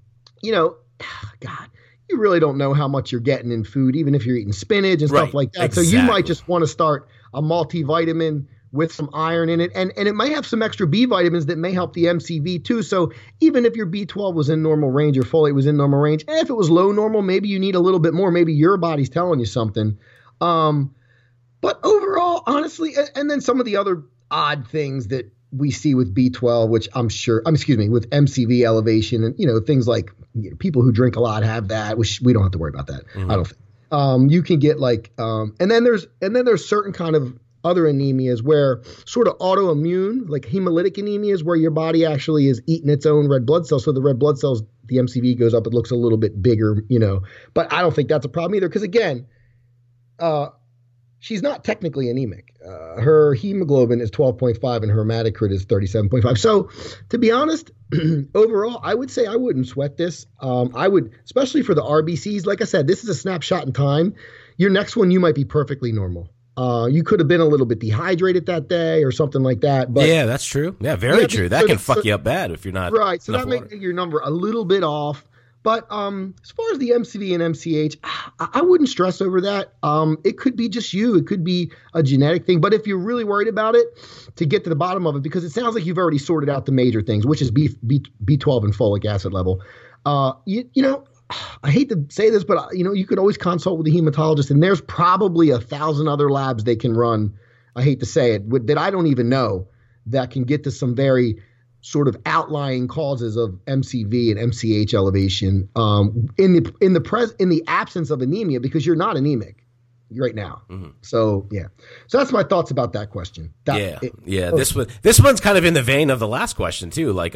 God, you really don't know how much you're getting in food, even if you're eating spinach and stuff like that. Exactly. So you might just want to start a multivitamin with some iron in it. And it might have some extra B vitamins that may help the MCV too. So even if your B12 was in normal range or folate was in normal range, if it was low normal, maybe you need a little bit more. Maybe your body's telling you something. But overall, honestly, and then some of the other odd things that we see with B12, which with MCV elevation and, things like people who drink a lot have that, which we don't have to worry about that. Mm-hmm. I don't think. You can get and then there's certain kind of other anemias where sort of autoimmune, like hemolytic anemias, where your body actually is eating its own red blood cells. So the red blood cells, the MCV goes up, it looks a little bit bigger, but I don't think that's a problem either. Because again, she's not technically anemic. Her hemoglobin is 12.5 and her hematocrit is 37.5. So to be honest, overall, I would say I wouldn't sweat this. I would, especially for the RBCs. Like I said, this is a snapshot in time. Your next one, you might be perfectly normal. You could have been a little bit dehydrated that day or something like that. But yeah, that's true. Yeah, very true. That can fuck you up bad if you're not right. So that makes your number a little bit off. But as far as the MCV and MCH, I wouldn't stress over that. It could be just you. It could be a genetic thing. But if you're really worried about it, to get to the bottom of it, because it sounds like you've already sorted out the major things, which is B12 and folic acid level. I hate to say this, but you could always consult with a hematologist, and there's probably 1,000 other labs they can run. I hate to say it, that I don't even know that can get to some very sort of outlying causes of MCV and MCH elevation in the absence of anemia, because you're not anemic right now. Mm-hmm. So that's my thoughts about that question. This one's kind of in the vein of the last question too. Like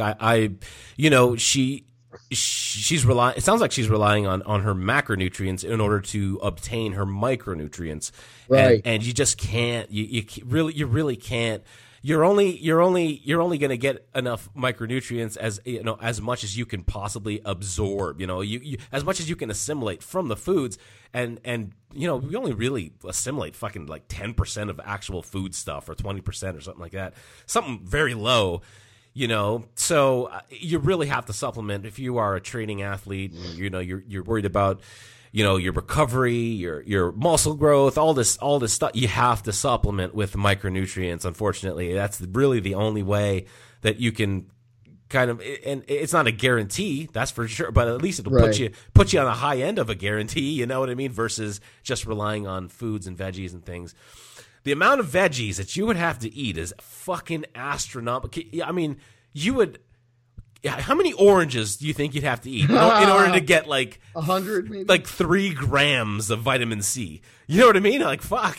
she's relying. It sounds like she's relying on her macronutrients in order to obtain her micronutrients. Right. And you just can't. You really can't. you're only going to get enough micronutrients as much as you can possibly absorb, you as much as you can assimilate from the foods. And we only really assimilate fucking like 10% of actual food stuff, or 20% or something like that. Something very low, so you really have to supplement if you are a training athlete, and, you're worried about, your recovery, your muscle growth, all this stuff. You have to supplement with micronutrients. Unfortunately, that's really the only way that you can kind of, and it's not a guarantee, that's for sure, but at least it'll put you on the high end of a guarantee, you know what I mean, versus just relying on foods and veggies and things. The amount of veggies that you would have to eat is fucking astronomical. I mean, how many oranges do you think you'd have to eat in order to get like 100, maybe? Like 3 grams of vitamin C? You know what I mean? Like, fuck.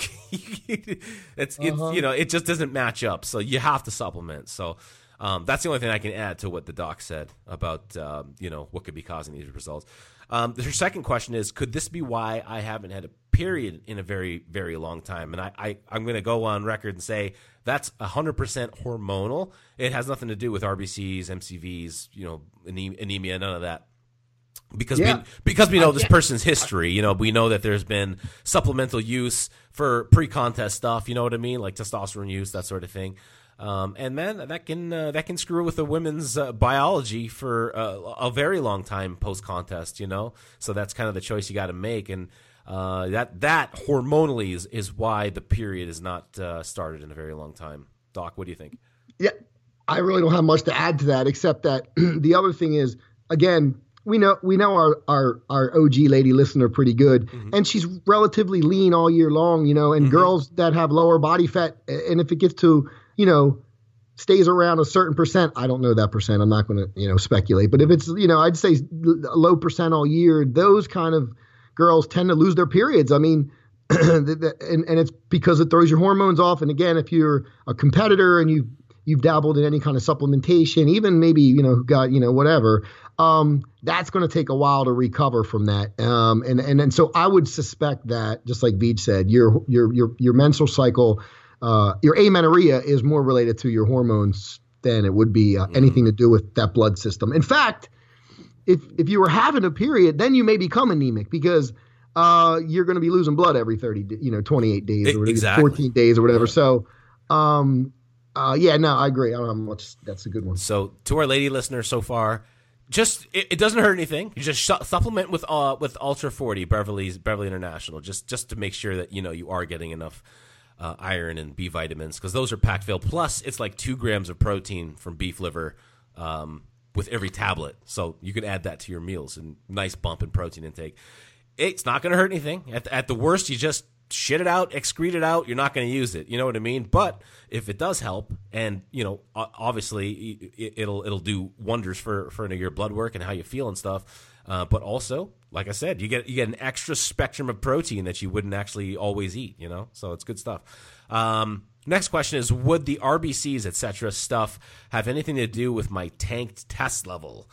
It just doesn't match up. So you have to supplement. So that's the only thing I can add to what the doc said about, what could be causing these results. Her second question is, could this be why I haven't had a period in a very, very long time? And I'm going to go on record and say that's 100% hormonal. It has nothing to do with RBCs, MCVs, anemia, none of that. Because we know this person's history, we know that there's been supplemental use for pre-contest stuff, you know what I mean, like testosterone use, that sort of thing. And man, that can screw with a woman's biology for a very long time post-contest, So that's kind of the choice you got to make, and that hormonally is why the period is not started in a very long time. Doc, what do you think? Yeah, I really don't have much to add to that, except that the other thing is, again, we know our OG lady listener pretty good, and she's relatively lean all year long, and girls that have lower body fat, and if it gets to stays around a certain percent. I don't know that percent. I'm not going to, speculate. But if it's, I'd say a low percent all year, those kind of girls tend to lose their periods. I mean, and it's because it throws your hormones off. And again, if you're a competitor and you've dabbled in any kind of supplementation, even maybe, got, whatever, that's going to take a while to recover from that. And so I would suspect that, just like Veej said, your menstrual cycle, your amenorrhea is more related to your hormones than it would be anything to do with that blood system. In fact, if you were having a period, then you may become anemic because you're going to be losing blood every 28 days or exactly. 14 days or whatever. So, no, I agree. I don't have much. That's a good one. So to our lady listeners so far, just it doesn't hurt anything. You just supplement with Ultra 40 Beverly International, just to make sure that you are getting enough iron and B vitamins, because those are packed filled. Plus, it's like 2 grams of protein from beef liver with every tablet. So you can add that to your meals, and nice bump in protein intake. It's not going to hurt anything. At the worst, you just shit it out, excrete it out. You're not going to use it. You know what I mean? But if it does help, and obviously it'll do wonders for your blood work and how you feel and stuff. But also, like I said, you get an extra spectrum of protein that you wouldn't actually always eat, So it's good stuff. Next question is, would the RBCs, etc. stuff have anything to do with my tanked test level?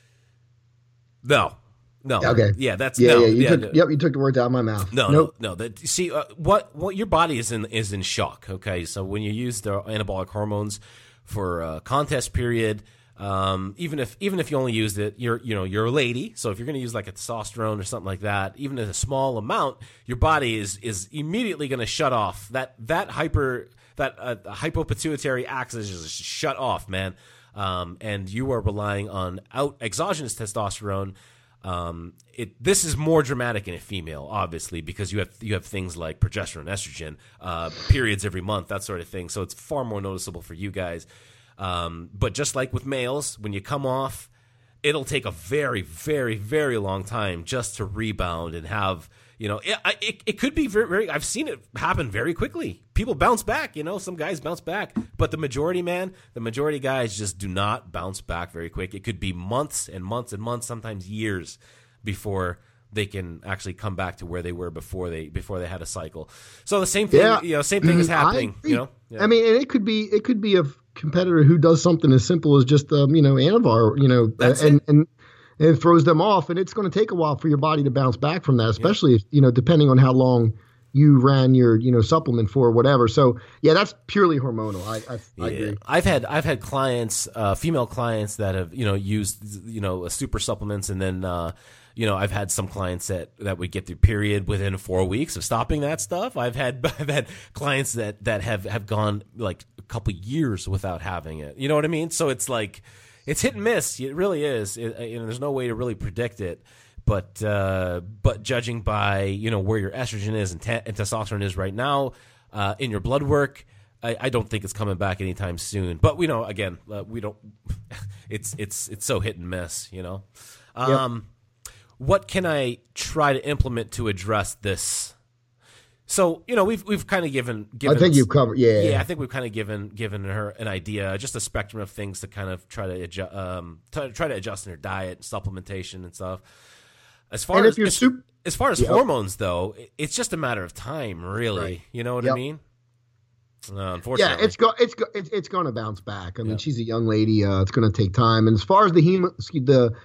No. Okay. Yeah, that's yeah. no. You took the words out of my mouth. No. See, what your body is in shock. Okay, so when you use the anabolic hormones for a contest period, even if you only used it, you're a lady. So if you're going to use like a testosterone or something like that, even in a small amount, your body is immediately going to shut off that hypopituitary axis is shut off, man. And you are relying on exogenous testosterone. This is more dramatic in a female, obviously, because you have things like progesterone, estrogen, periods every month, that sort of thing. So it's far more noticeable for you guys. But just like with males, when you come off, it'll take a very, very, very long time just to rebound and have, it could be very, very, I've seen it happen very quickly. People bounce back, some guys bounce back, but the majority guys just do not bounce back very quick. It could be months and months and months, sometimes years before they can actually come back to where they were before they had a cycle. So the same thing, same thing is happening, Yeah. I mean, and it could be a competitor who does something as simple as just, Anavar, and it throws them off, and it's going to take a while for your body to bounce back from that, especially if, depending on how long you ran your, supplement for, whatever. So yeah, that's purely hormonal. I agree. I've had clients, female clients that have, used, super supplements, and then, I've had some clients that would get their period within 4 weeks of stopping that stuff. I've had clients that have gone like a couple years without having it. You know what I mean? So it's like, it's hit and miss. It really is. There's no way to really predict it. But judging by where your estrogen is and testosterone is right now in your blood work, I don't think it's coming back anytime soon. But we don't. It's so hit and miss. Yep. What can I try to implement to address this? So we've kind of given. I think you've covered. Yeah. I think we've kind of given her an idea, just a spectrum of things to kind of try to adjust in her diet, supplementation, and stuff. As far as hormones, though, it's just a matter of time, really. Right. You know what I mean? Unfortunately, yeah, it's going to bounce back. I mean, she's a young lady. It's going to take time. And as far as the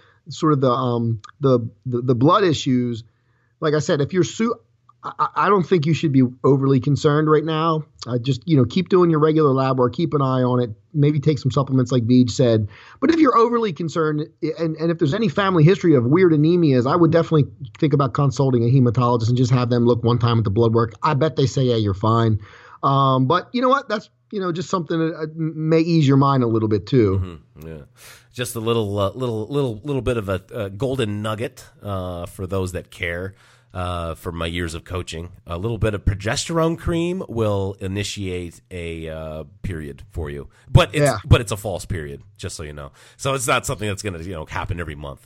blood issues, like I said, if you're I don't think you should be overly concerned right now. Just, keep doing your regular lab work, keep an eye on it, maybe take some supplements like Beej said. But if you're overly concerned, and if there's any family history of weird anemias, I would definitely think about consulting a hematologist and just have them look one time at the blood work. I bet they say, yeah, you're fine. But you know what? That's, just something that may ease your mind a little bit too. Mm-hmm. Yeah. Just a little bit of a golden nugget for those that care. For my years of coaching, a little bit of progesterone cream will initiate a period for you, but it's a false period, just so you know. So it's not something that's going to happen every month.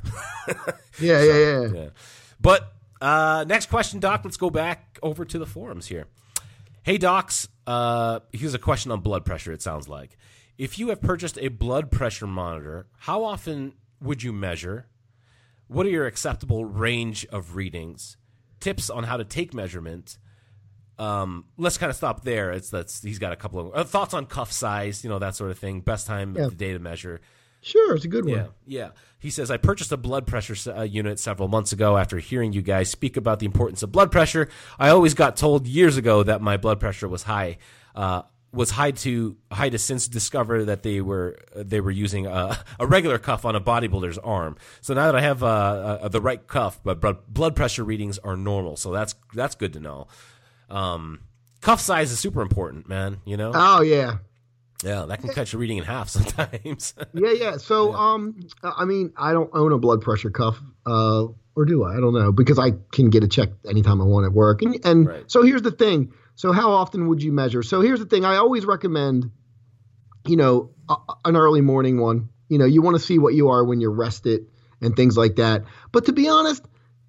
Yeah. But next question, Doc. Let's go back over to the forums here. Hey, docs. Here's a question on blood pressure. It sounds like, if you have purchased a blood pressure monitor, how often would you measure? What are your acceptable range of readings? Tips on how to take measurement. Let's kind of stop there. He's got a couple of thoughts on cuff size, that sort of thing. Best time of the day to measure. Sure, it's a good one. Yeah. He says, I purchased a blood pressure unit several months ago after hearing you guys speak about the importance of blood pressure. I always got told years ago that my blood pressure was high. To since discover that they were using a regular cuff on a bodybuilder's arm. So now that I have the right cuff, but blood pressure readings are normal. So that's good to know. Cuff size is super important, man. Oh yeah. Yeah, that can cut your reading in half sometimes. Yeah. So I mean, I don't own a blood pressure cuff, or do I? I don't know, because I can get it checked anytime I want at work. And right. So here's the thing. So how often would you measure? So here's the thing. I always recommend, an early morning one. You want to see what you are when you're rested and things like that. But to be honest,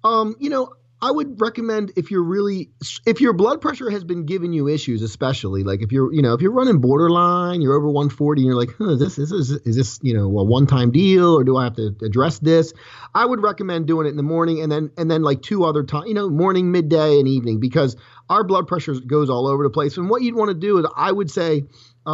I would recommend if your blood pressure has been giving you issues, especially like if you're running borderline, you're over 140 and you're like, is this a one-time deal, or do I have to address this? I would recommend doing it in the morning and then like 2 other times, morning, midday, and evening, because our blood pressure goes all over the place. And what you'd want to do is, I would say,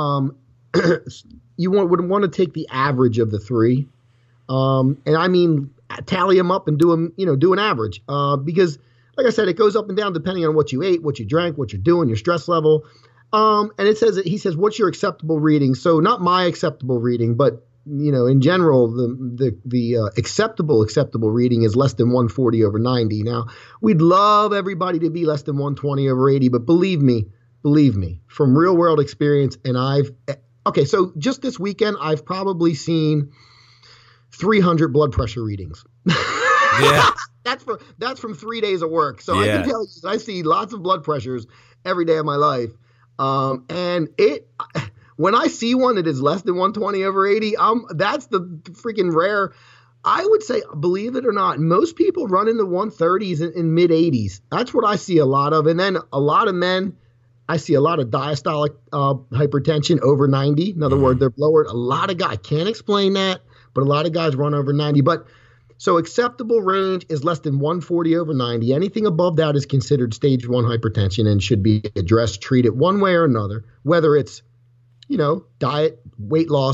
you would want to take the average of the 3. And I mean, tally them up and do an average. Because like I said, it goes up and down depending on what you ate, what you drank, what you're doing, your stress level. And he says, what's your acceptable reading? So not my acceptable reading, but in general, the acceptable reading is less than 140 over 90. Now, we'd love everybody to be less than 120 over 80, but believe me, from real world experience, and so just this weekend, I've probably seen 300 blood pressure readings. Yeah. That's from 3 days of work. So I can tell you, I see lots of blood pressures every day of my life. And when I see one that is less than 120 over 80, that's the freaking rare. I would say, believe it or not, most people run in the 130s and mid 80s. That's what I see a lot of. And then a lot of men, I see a lot of diastolic hypertension over 90. In other words, they're lowered. A lot of guys, I can't explain that, but a lot of guys run over 90. But so acceptable range is less than 140 over 90. Anything above that is considered stage 1 hypertension and should be addressed, treated one way or another, whether it's, diet, weight loss,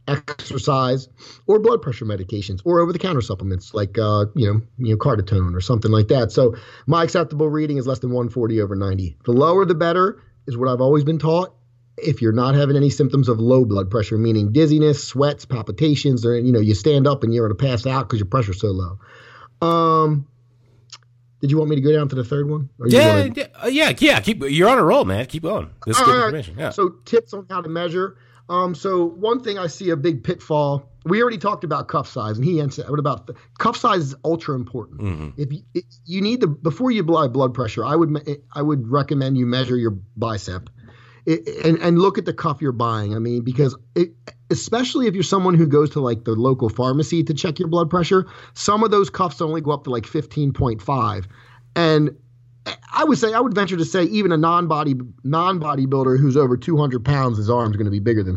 exercise, or blood pressure medications, or over-the-counter supplements like Carditone or something like that. So my acceptable reading is less than 140/90. The lower the better is what I've always been taught. If you're not having any symptoms of low blood pressure, meaning dizziness, sweats, palpitations, or you stand up and you're going to pass out because your pressure's so low. Did you want me to go down to the third one? Yeah. You're on a roll, man. Keep going. This is good information. Yeah. So tips on how to measure. So one thing I see a big pitfall. We already talked about cuff size, and he answered. What about cuff size is ultra important. Mm-hmm. If you need before you apply blood pressure, I would recommend you measure your bicep, and look at the cuff you're buying. I mean, because especially if you're someone who goes to like the local pharmacy to check your blood pressure, some of those cuffs only go up to like 15.5, and I would venture to say even a non-bodybuilder who's over 200 pounds, his arm's going to be bigger than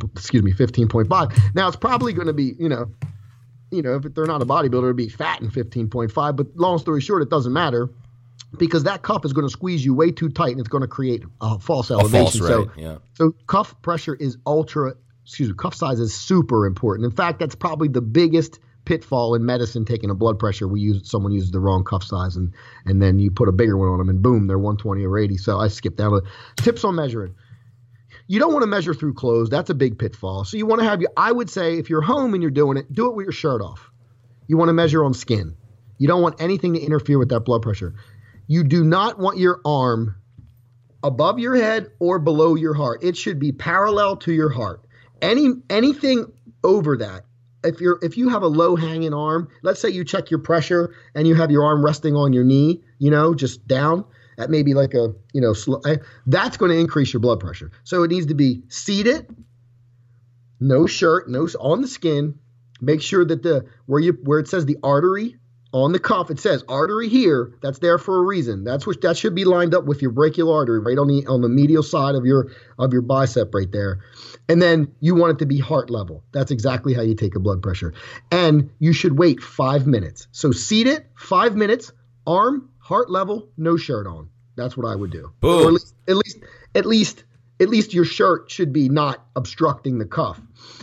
15.5. Now it's probably going to be, if they're not a bodybuilder, it'd be fat in 15.5. But long story short, it doesn't matter because that cuff is going to squeeze you way too tight and it's going to create a false elevation. So cuff pressure is cuff size is super important. In fact, that's probably the biggest pitfall in medicine, taking a blood pressure. Someone uses the wrong cuff size and then you put a bigger one on them and boom, they're 120/80. So I skipped down. Tips on measuring. You don't want to measure through clothes. That's a big pitfall. So you want to I would say if you're home and you're doing it, do it with your shirt off. You want to measure on skin. You don't want anything to interfere with that blood pressure. You do not want your arm above your head or below your heart. It should be parallel to your heart. Anything over that. If you have a low hanging arm, let's say you check your pressure and you have your arm resting on your knee, just down at maybe like a, that's going to increase your blood pressure. So it needs to be seated, no shirt, on the skin. Make sure that where it says the artery on the cuff, it says artery here. That's there for a reason. That should be lined up with your brachial artery right on the medial side of your bicep right there. And then you want it to be heart level. That's exactly how you take a blood pressure. And you should wait 5 minutes. So seat it, 5 minutes, arm, heart level, no shirt on. That's what I would do. Boom. Or at least your shirt should be not obstructing the cuff.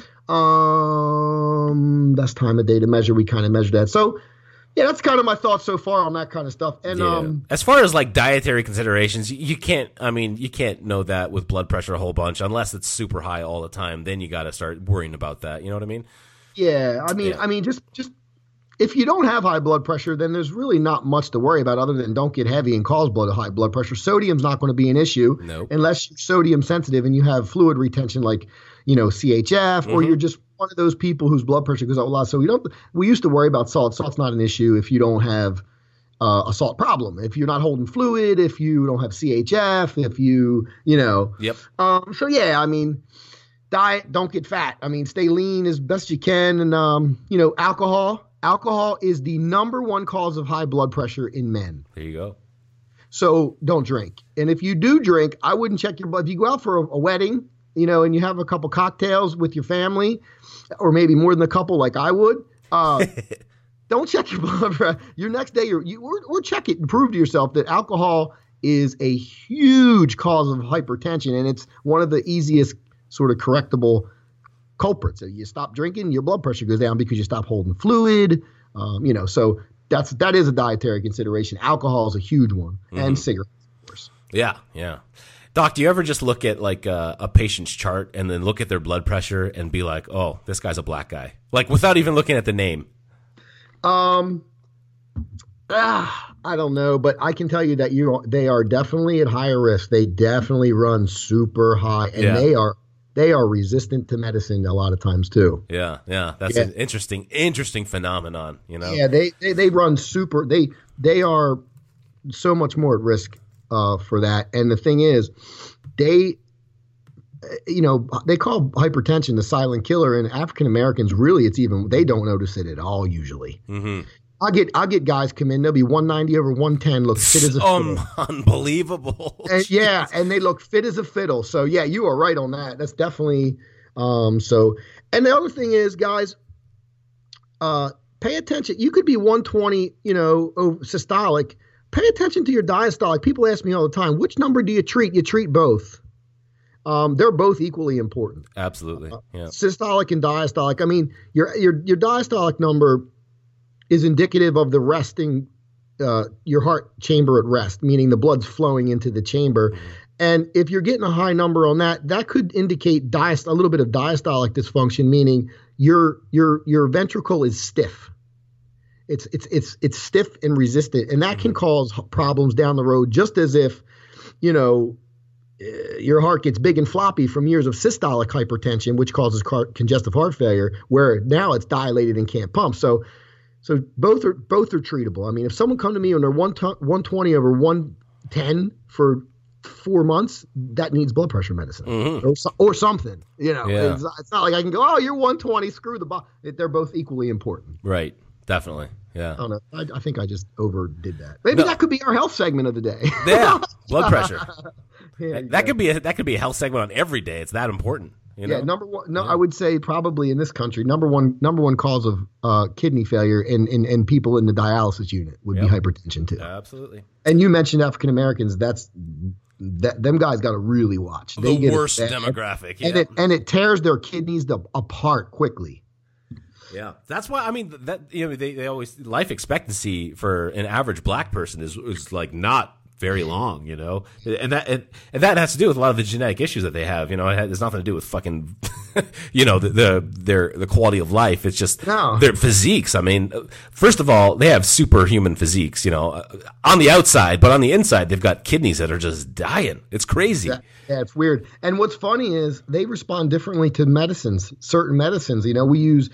Best time of day to measure. We kind of measure that. So yeah, that's kind of my thoughts so far on that kind of stuff. And as far as like dietary considerations, you can't know that with blood pressure a whole bunch unless it's super high all the time. Then you got to start worrying about that. You know what I mean? Yeah. I mean, just if you don't have high blood pressure, then there's really not much to worry about other than don't get heavy and cause high blood pressure. Sodium's not going to be an issue unless you're sodium sensitive and you have fluid retention like, CHF, or you're just one of those people whose blood pressure goes up a lot. So we used to worry about salt. Salt's not an issue if you don't have a salt problem. If you're not holding fluid, if you don't have CHF, if Yep. So yeah, I mean, diet, don't get fat. I mean, stay lean as best you can. And, alcohol. Alcohol is the number one cause of high blood pressure in men. There you go. So don't drink. And if you do drink, I wouldn't check your blood. If you go out for a wedding, and you have a couple cocktails with your family, or maybe more than a couple like I would, don't check your blood pressure. Your next day, or check it and prove to yourself that alcohol is a huge cause of hypertension, and it's one of the easiest sort of correctable culprits. So you stop drinking, your blood pressure goes down because you stop holding fluid. So that is a dietary consideration. Alcohol is a huge one, and cigarettes, of course. Yeah. Doc, do you ever just look at like a patient's chart and then look at their blood pressure and be like, oh, this guy's a black guy, like without even looking at the name? I don't know, but I can tell you that they are definitely at higher risk. They definitely run super high, and they are resistant to medicine a lot of times too. Yeah. That's an interesting phenomenon. Yeah, they run super. They are so much more at risk for that. And the thing is, they call hypertension the silent killer, and African Americans really they don't notice it at all usually. Mm-hmm. I'll get guys come in, they'll be 190/110, look fit as a fiddle. Unbelievable. And they look fit as a fiddle. So yeah, you are right on that. That's definitely so. And the other thing is, guys, pay attention. You could be 120, systolic. Pay attention to your diastolic. People ask me all the time, which number do you treat? You treat both. they're both equally important. Absolutely. Yeah. Systolic and diastolic. I mean, your diastolic number is indicative of the resting, your heart chamber at rest, meaning the blood's flowing into the chamber. Mm-hmm. And if you're getting a high number on that, that could indicate a little bit of diastolic dysfunction, meaning your ventricle is stiff. It's stiff and resistant, and that can cause problems down the road. Just as if, your heart gets big and floppy from years of systolic hypertension, which causes congestive heart failure, where now it's dilated and can't pump. So both are treatable. I mean, if someone come to me and they're 120 over 110 for 4 months, that needs blood pressure medicine or something. Yeah. It's not like I can go, oh, you're 120, screw the they're both equally important. Right. Definitely. Yeah. I don't know. I think I just overdid that. Maybe that could be our health segment of the day. Yeah. Blood pressure. Yeah, that could be a health segment on every day. It's that important. Yeah. Number one. No, I would say probably in this country, number one cause of kidney failure in people in the dialysis unit would be hypertension too. Absolutely. And you mentioned African Americans. Them guys got to really watch. They the worst demographic. Yeah. And it tears their kidneys apart quickly. Yeah, that's why. I mean, that they always life expectancy for an average black person is like not very long, and that has to do with a lot of the genetic issues that they have. It has nothing to do with fucking, the quality of life. It's just their physiques. I mean, first of all, they have superhuman physiques, on the outside, but on the inside, they've got kidneys that are just dying. It's crazy. Yeah, it's weird. And what's funny is they respond differently to certain medicines. We use,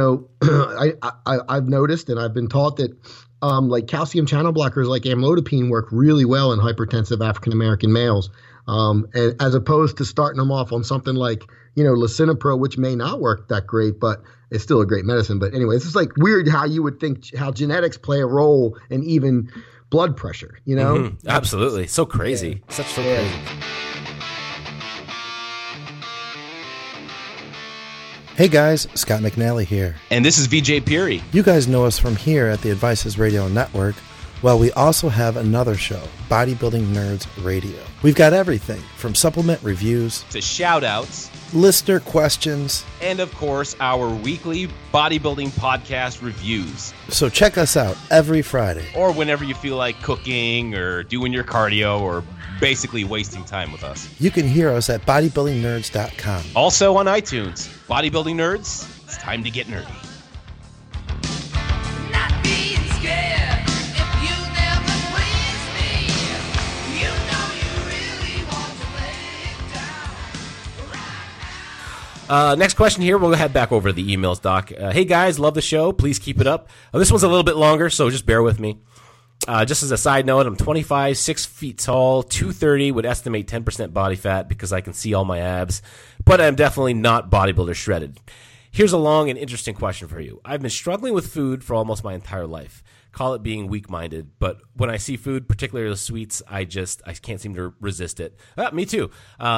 I've noticed and I've been taught that like calcium channel blockers like amlodipine work really well in hypertensive African-American males. And as opposed to starting them off on something like, Lisinopril, which may not work that great, but it's still a great medicine. But anyway, it's just like weird how you would think how genetics play a role in even blood pressure, Mm-hmm. Absolutely. So crazy. Yeah. Crazy. Hey guys, Scott McNally here. And this is VJ Peary. You guys know us from here at the Advices Radio Network. Well, we also have another show, Bodybuilding Nerds Radio. We've got everything from supplement reviews to shout-outs, listener questions, and of course, our weekly bodybuilding podcast reviews. So check us out every Friday. Or whenever you feel like cooking or doing your cardio or basically wasting time with us. You can hear us at bodybuildingnerds.com. Also on iTunes. Bodybuilding Nerds, it's time to get nerdy. Not being scared if you never please me. You know you really want to lay it down right now. Next question here. We'll head back over to the emails, Doc. Hey guys, love the show. Please keep it up. This one's a little bit longer, so just bear with me. Just as a side note, I'm 25, 6 feet tall, 230, would estimate 10% body fat because I can see all my abs, but I'm definitely not bodybuilder shredded. Here's a long and interesting question for you. I've been struggling with food for almost my entire life. Call it being weak-minded, but when I see food, particularly the sweets, I can't seem to resist it. Me too.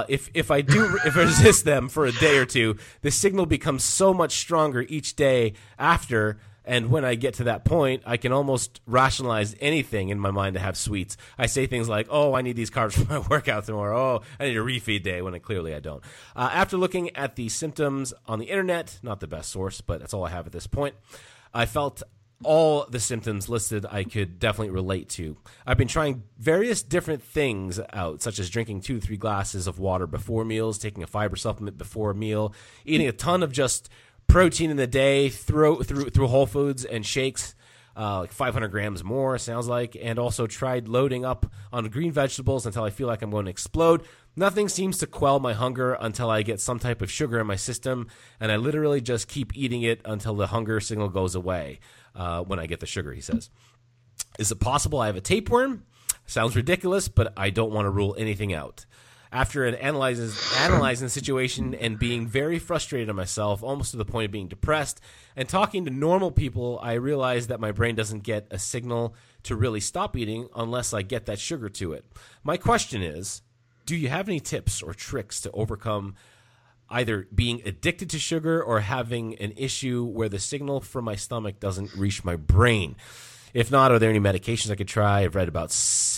If I resist them for a day or two, the signal becomes so much stronger each day after. And when I get to that point, I can almost rationalize anything in my mind to have sweets. I say things like, oh, I need these carbs for my workout tomorrow. Oh, I need a refeed day, when clearly I don't. After looking at the symptoms on the internet, not the best source, but that's all I have at this point, I felt all the symptoms listed I could definitely relate to. I've been trying various different things out, such as drinking 2 to 3 glasses of water before meals, taking a fiber supplement before a meal, eating a ton of just protein in the day through Whole Foods and shakes, like 500 grams more, sounds like, and also tried loading up on green vegetables until I feel like I'm going to explode. Nothing seems to quell my hunger until I get some type of sugar in my system, and I literally just keep eating it until the hunger signal goes away when I get the sugar, he says. Is it possible I have a tapeworm? Sounds ridiculous, but I don't want to rule anything out. After analyzing the situation and being very frustrated at myself, almost to the point of being depressed, and talking to normal people, I realized that my brain doesn't get a signal to really stop eating unless I get that sugar to it. My question is, do you have any tips or tricks to overcome either being addicted to sugar or having an issue where the signal from my stomach doesn't reach my brain? If not, are there any medications I could try? I've read about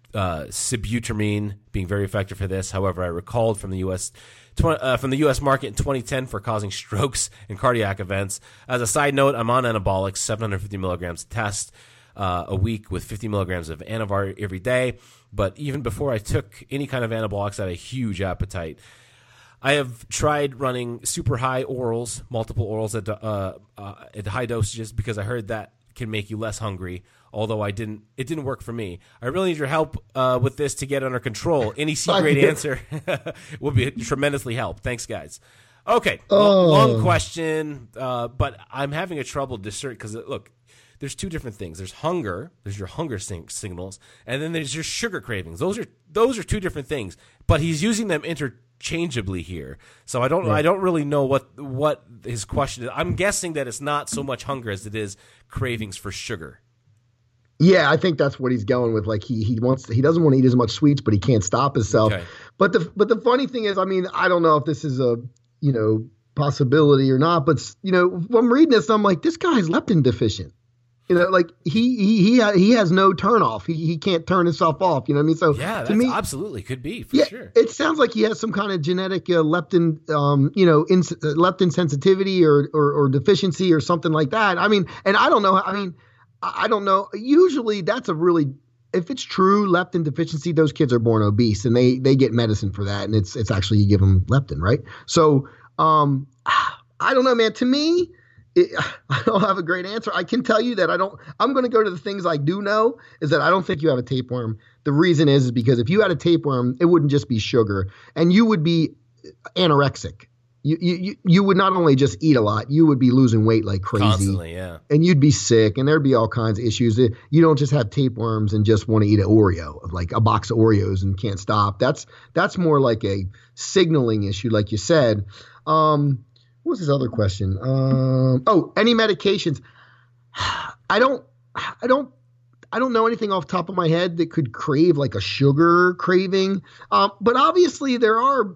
sibutramine being very effective for this. However, I recalled from the U.S. Market in 2010 for causing strokes and cardiac events. As a side note, I'm on anabolics, 750 milligrams test a week with 50 milligrams of Anavar every day. But even before I took any kind of anabolics, I had a huge appetite. I have tried running super high orals, multiple orals at high dosages because I heard that can make you less hungry. Although it didn't work for me. I really need your help with this to get under control. Any C-grade answer will be tremendously help. Thanks, guys. Okay, long question, but I'm having a trouble discern because look, there's two different things. There's hunger. There's your hunger signals, and then there's your sugar cravings. Those are two different things. But he's using them interchangeably here, so I don't really know what his question is. I'm guessing that it's not so much hunger as it is cravings for sugar. Yeah, I think that's what he's going with. Like he doesn't want to eat as much sweets, but he can't stop himself. Okay. But the funny thing is, I mean, I don't know if this is a possibility or not, but when I'm reading this, I'm like, this guy's leptin deficient. Like he has no turn off. He can't turn himself off. You know what I mean? So yeah, to me, absolutely could be for sure. It sounds like he has some kind of genetic leptin, leptin sensitivity or deficiency or something like that. I mean, and I don't know. I mean, I don't know. Usually that's if it's true leptin deficiency, those kids are born obese and they get medicine for that. And it's actually, you give them leptin, right? So, I don't know, man. To me, I don't have a great answer. I can tell you that I'm going to go to the things I do know is that I don't think you have a tapeworm. The reason is because if you had a tapeworm, it wouldn't just be sugar and you would be anorexic. You would not only just eat a lot, you would be losing weight like crazy. Constantly, yeah. And you'd be sick, and there'd be all kinds of issues. You don't just have tapeworms and just want to eat an Oreo, like a box of Oreos and can't stop. That's more like a signaling issue, like you said. What was his other question? Any medications? I don't know anything off the top of my head that could crave like a sugar craving. But obviously there are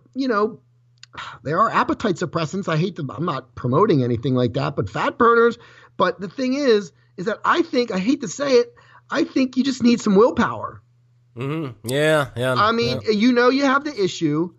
appetite suppressants. I'm not promoting anything like that, but fat burners. But the thing is that I hate to say it, I think you just need some willpower. Mm-hmm. Yeah. I mean, you have the issue.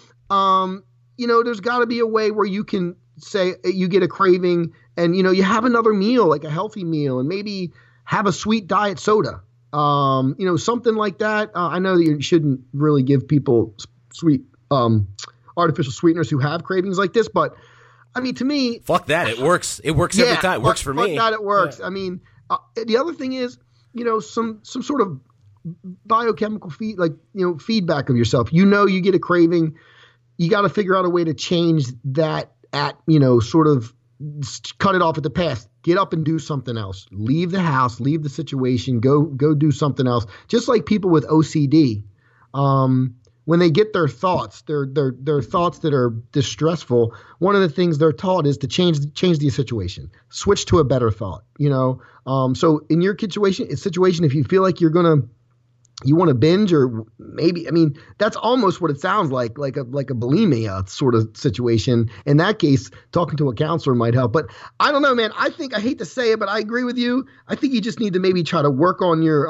There's got to be a way where you can say you get a craving and, you have another meal, like a healthy meal, and maybe have a sweet diet soda. Something like that. I know that you shouldn't really give people sweet, artificial sweeteners who have cravings like this, but I mean, to me, fuck that. It works. It works every time. It works for me. Fuck that. It works. Yeah. I mean, the other thing is, some sort of biochemical feedback of yourself. You get a craving. You got to figure out a way to change that sort of cut it off at the pass. Get up and do something else. Leave the house, leave the situation, go do something else. Just like people with OCD. When they get their thoughts, their thoughts that are distressful, one of the things they're taught is to change the situation, switch to a better thought. So in your situation, if you feel like you want to binge, or maybe, I mean, that's almost what it sounds like a bulimia sort of situation. In that case, talking to a counselor might help. But I don't know, man. I hate to say it, but I agree with you. I think you just need to maybe try to work on your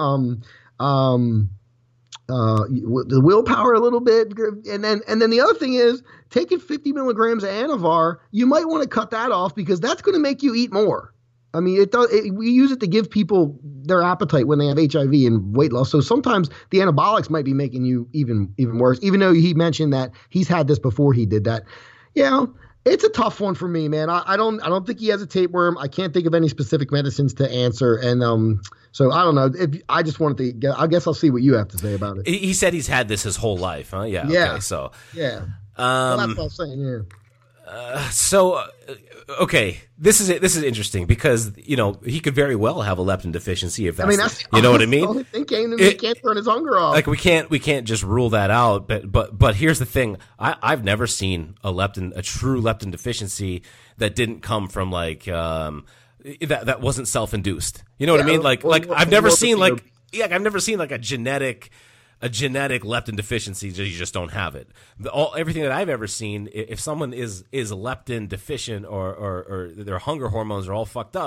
the willpower a little bit, and then the other thing is taking 50 milligrams of Anavar. You might want to cut that off because that's going to make you eat more. I mean, we use it to give people their appetite when they have HIV and weight loss. So sometimes the anabolics might be making you even worse. Even though he mentioned that he's had this before he did that. It's a tough one for me, man. I don't think he has a tapeworm. I can't think of any specific medicines to answer, and so I don't know. I just wanted to. I guess I'll see what you have to say about it. He said he's had this his whole life, huh? Yeah. Yeah. Okay, so yeah. Well, that's what I'm saying. Yeah. Okay, this is interesting because he could very well have a leptin deficiency if that's that's what I mean. The only thing came to me, he can't turn his hunger off. Like we can't just rule that out. But here's the thing: I've never seen a true leptin deficiency that didn't come from that wasn't self-induced. You know what I mean? I've never seen a genetic leptin deficiency, you just don't have it. Everything that I've ever seen, if someone is leptin deficient or their hunger hormones are all fucked up,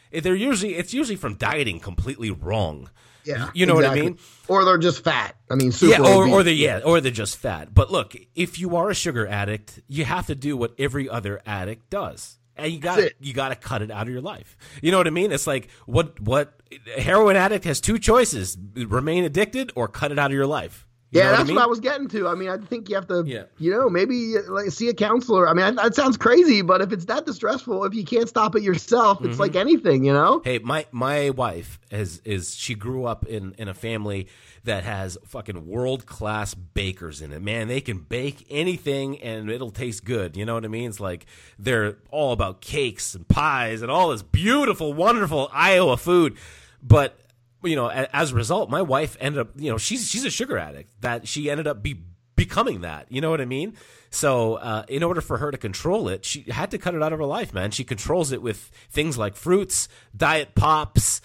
it's usually from dieting completely wrong. Yeah, you know what I exactly. mean? Or they're just fat. I mean, super Yeah, obese. or they're just fat. But look, if you are a sugar addict, you have to do what every other addict does, and you got to cut it out of your life. You know what I mean? It's like what a heroin addict has two choices: remain addicted or cut it out of your life. You know That's I mean? what I was getting to. I mean, I think you have to, Yeah. maybe like see a counselor. I mean, that sounds crazy, but if it's that distressful, if you can't stop it yourself, it's like anything, Hey, my wife she grew up in a family that has fucking world-class bakers in it. Man, they can bake anything and it'll taste good. You know what I mean? It's like they're all about cakes and pies and all this beautiful, wonderful Iowa food. But, as a result, my wife ended up, she's a sugar addict, that she ended up becoming that. You know what I mean? So in order for her to control it, she had to cut it out of her life, man. She controls it with things like fruits, diet pops,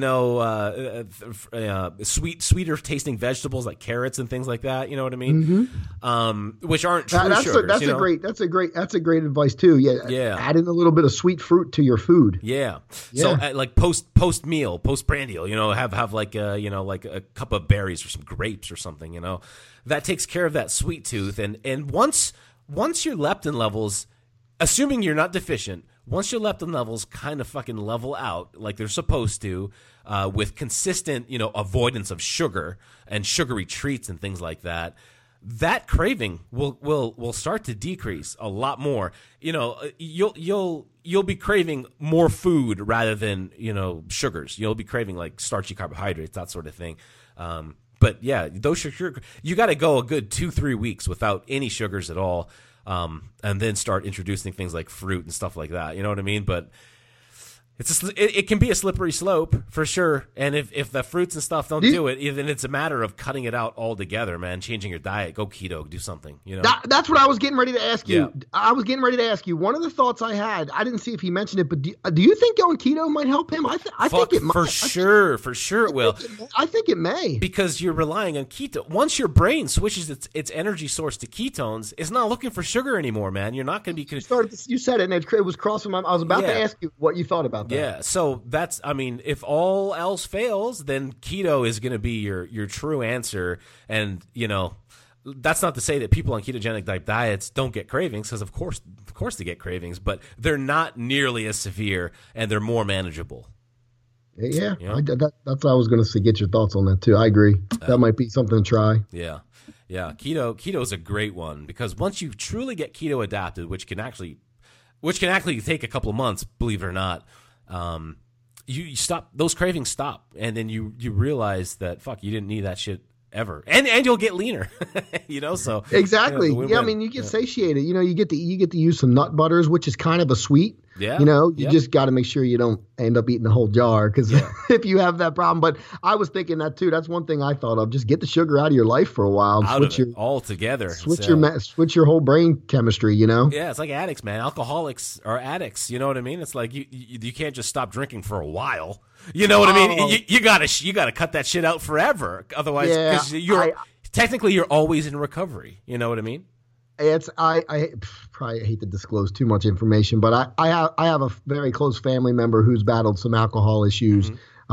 sweeter tasting vegetables like carrots and things like that. You know what I mean? Which aren't true sugars. That's a great advice too. Yeah. Add in a little bit of sweet fruit to your food. Yeah. So like post meal, post-prandial, have like a cup of berries or some grapes or something, that takes care of that sweet tooth. And once your leptin levels, assuming you're not deficient, once your leptin levels kind of fucking level out like they're supposed to, with consistent, avoidance of sugar and sugary treats and things like that, that craving will start to decrease a lot more. You'll be craving more food rather than, sugars. You'll be craving like starchy carbohydrates, that sort of thing. But yeah, those sugar, you got to go a good 2-3 weeks without any sugars at all. And then start introducing things like fruit and stuff like that. You know what I mean? But it can be a slippery slope for sure. And if the fruits and stuff don't do it, then it's a matter of cutting it out altogether, man. Changing your diet, go keto, do something. That's what I was getting ready to ask you. Yeah. I was getting ready to ask you. One of the thoughts I had, I didn't see if he mentioned it, but do you think going keto might help him? I think it might. For sure it will. I think it may. Because you're relying on keto. Once your brain switches its energy source to ketones, it's not looking for sugar anymore, man. You're not going to be. You said it, and it was crossing my mind. I was about to ask you what you thought about that. Yeah. So if all else fails, then keto is going to be your true answer. And, that's not to say that people on ketogenic type diets don't get cravings, because of course they get cravings, but they're not nearly as severe and they're more manageable. Yeah. That's what I was going to say. Get your thoughts on that too. I agree. That might be something to try. Yeah. Yeah. Keto is a great one, because once you truly get keto adapted, which can actually take a couple of months, believe it or not, you stop, those cravings stop, and then you realize that you didn't need that shit ever, and you'll get leaner, so exactly. I mean, you get satiated, you get to use some nut butters, which is kind of a sweet. You just got to make sure you don't end up eating the whole jar, because if you have that problem. But I was thinking that too. That's one thing I thought of. Just get the sugar out of your life for a while. Altogether. Switch your whole brain chemistry. Yeah, it's like addicts, man. Alcoholics are addicts. You know what I mean? It's like you can't just stop drinking for a while. You know what I mean? You gotta cut that shit out forever. Otherwise, because technically you're always in recovery. You know what I mean? I probably hate to disclose too much information, but I have a very close family member who's battled some alcohol issues,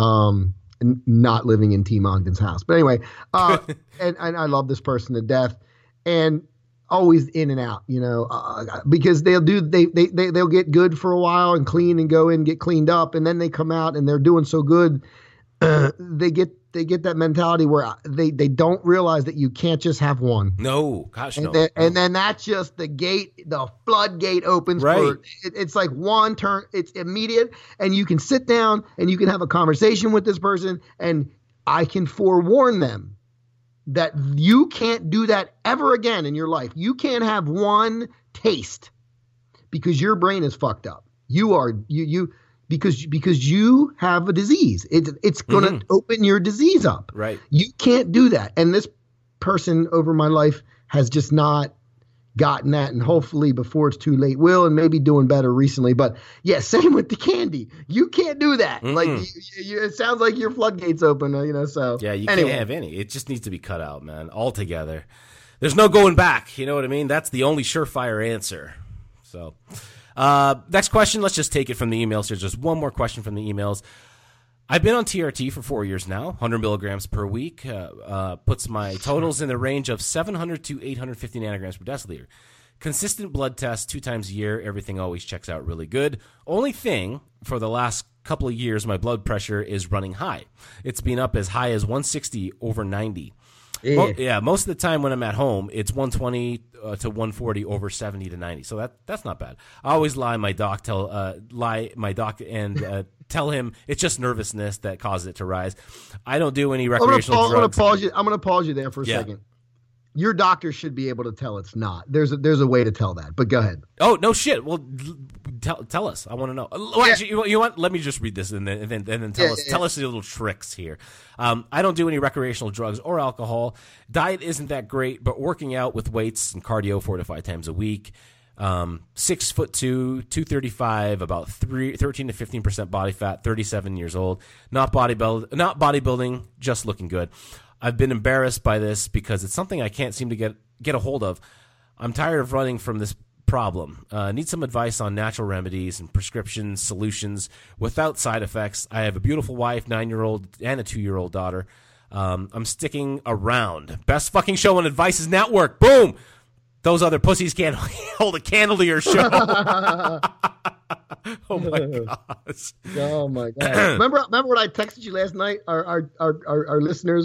not living in Team Ogden's house. But anyway, and I love this person to death, and always in and out, because they'll get good for a while and clean and go in and get cleaned up, and then they come out and they're doing so good, they get that mentality where they don't realize that you can't just have one. No, gosh, no. And then that's just the floodgate opens. Right. It's like one turn, it's immediate, and you can sit down and you can have a conversation with this person, and I can forewarn them that you can't do that ever again in your life. You can't have one taste, because your brain is fucked up. Because you have a disease. It's going to open your disease up. Right. You can't do that. And this person over my life has just not gotten that, and hopefully before it's too late will, and maybe doing better recently. But yeah, same with the candy. You can't do that. Like it sounds like your floodgates open, so. Yeah, you can't have any. It just needs to be cut out, man, altogether. There's no going back. You know what I mean? That's the only surefire answer. So, Next question. Let's just take it from the emails. There's just one more question from the emails. I've been on TRT for 4 years now, 100 milligrams per week. Puts my totals in the range of 700 to 850 nanograms per deciliter. Consistent blood tests 2 times a year. Everything always checks out really good. Only thing, for the last couple of years, my blood pressure is running high. It's been up as high as 160 over 90. Most of the time when I'm at home, it's 120 to 140 over 70 to 90. So that's not bad. I always lie my doc and tell him it's just nervousness that causes it to rise. I don't do any recreational drugs. I'm going to pause you there for a second. Your doctor should be able to tell it's not. There's a way to tell that, but go ahead. Oh, no shit. Well, tell us. I want to know. Well, actually, you want? Let me just read this and then tell us the little tricks here. I don't do any recreational drugs or alcohol. Diet isn't that great, but working out with weights and cardio 4 to 5 times a week. 6'2", 235, about 13 to 15% body fat, 37 years old. Not bodybuilding, just looking good. I've been embarrassed by this because it's something I can't seem to get a hold of. I'm tired of running from this problem. Need some advice on natural remedies and prescription solutions without side effects. I have a beautiful wife, 9-year-old, and a 2-year-old daughter. I'm sticking around. Best fucking show on Advices Network. Boom! Those other pussies can't hold a candle to your show. Oh my gosh! Oh my god! Remember when I texted you last night? Our listeners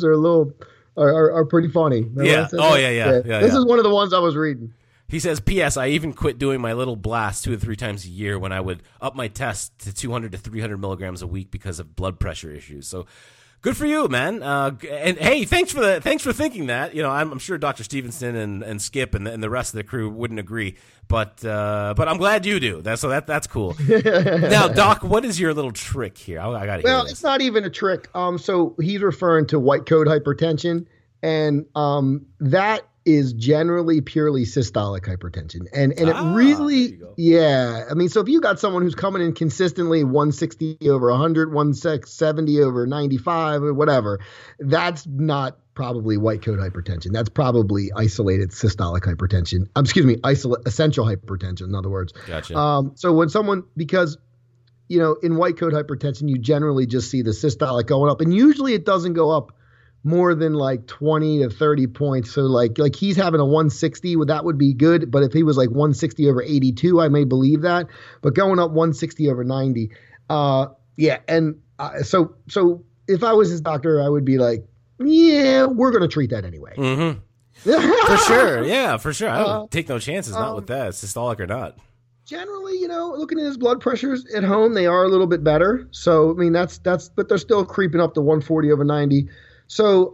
are pretty funny. Remember Yeah. Oh yeah. This is one of the ones I was reading. He says, P.S. I even quit doing my little blast 2 to 3 times a year when I would up my test to 200 to 300 milligrams a week because of blood pressure issues. So. Good for you, man. And hey, thanks for thinking that. You know, I'm sure Dr. Stevenson and Skip and the rest of the crew wouldn't agree, but I'm glad you do. That's cool. Now, Doc, what is your little trick here? I got to hear Well, this. it's not even a trick. So he's referring to white coat hypertension, and that is generally purely systolic hypertension. And it really, yeah. I mean, so if you got someone who's coming in consistently 160 over 100, 170 over 95 or whatever, that's not probably white coat hypertension. That's probably isolated systolic hypertension. Essential hypertension, in other words. Gotcha. So when someone, because, you know, in white coat hypertension, you generally just see the systolic going up, and usually it doesn't go up more than like 20 to 30 points. So like he's having a 160, that would be good. But if he was like 160 over 82, I may believe that. But going up 160 over 90, yeah. And so if I was his doctor, I would be like, yeah, we're going to treat that anyway. Mm-hmm. For sure. Yeah, for sure. I don't take no chances, not with that, systolic or not. Generally, you know, looking at his blood pressures at home, they are a little bit better. So, I mean, that's, but they're still creeping up to 140 over 90. So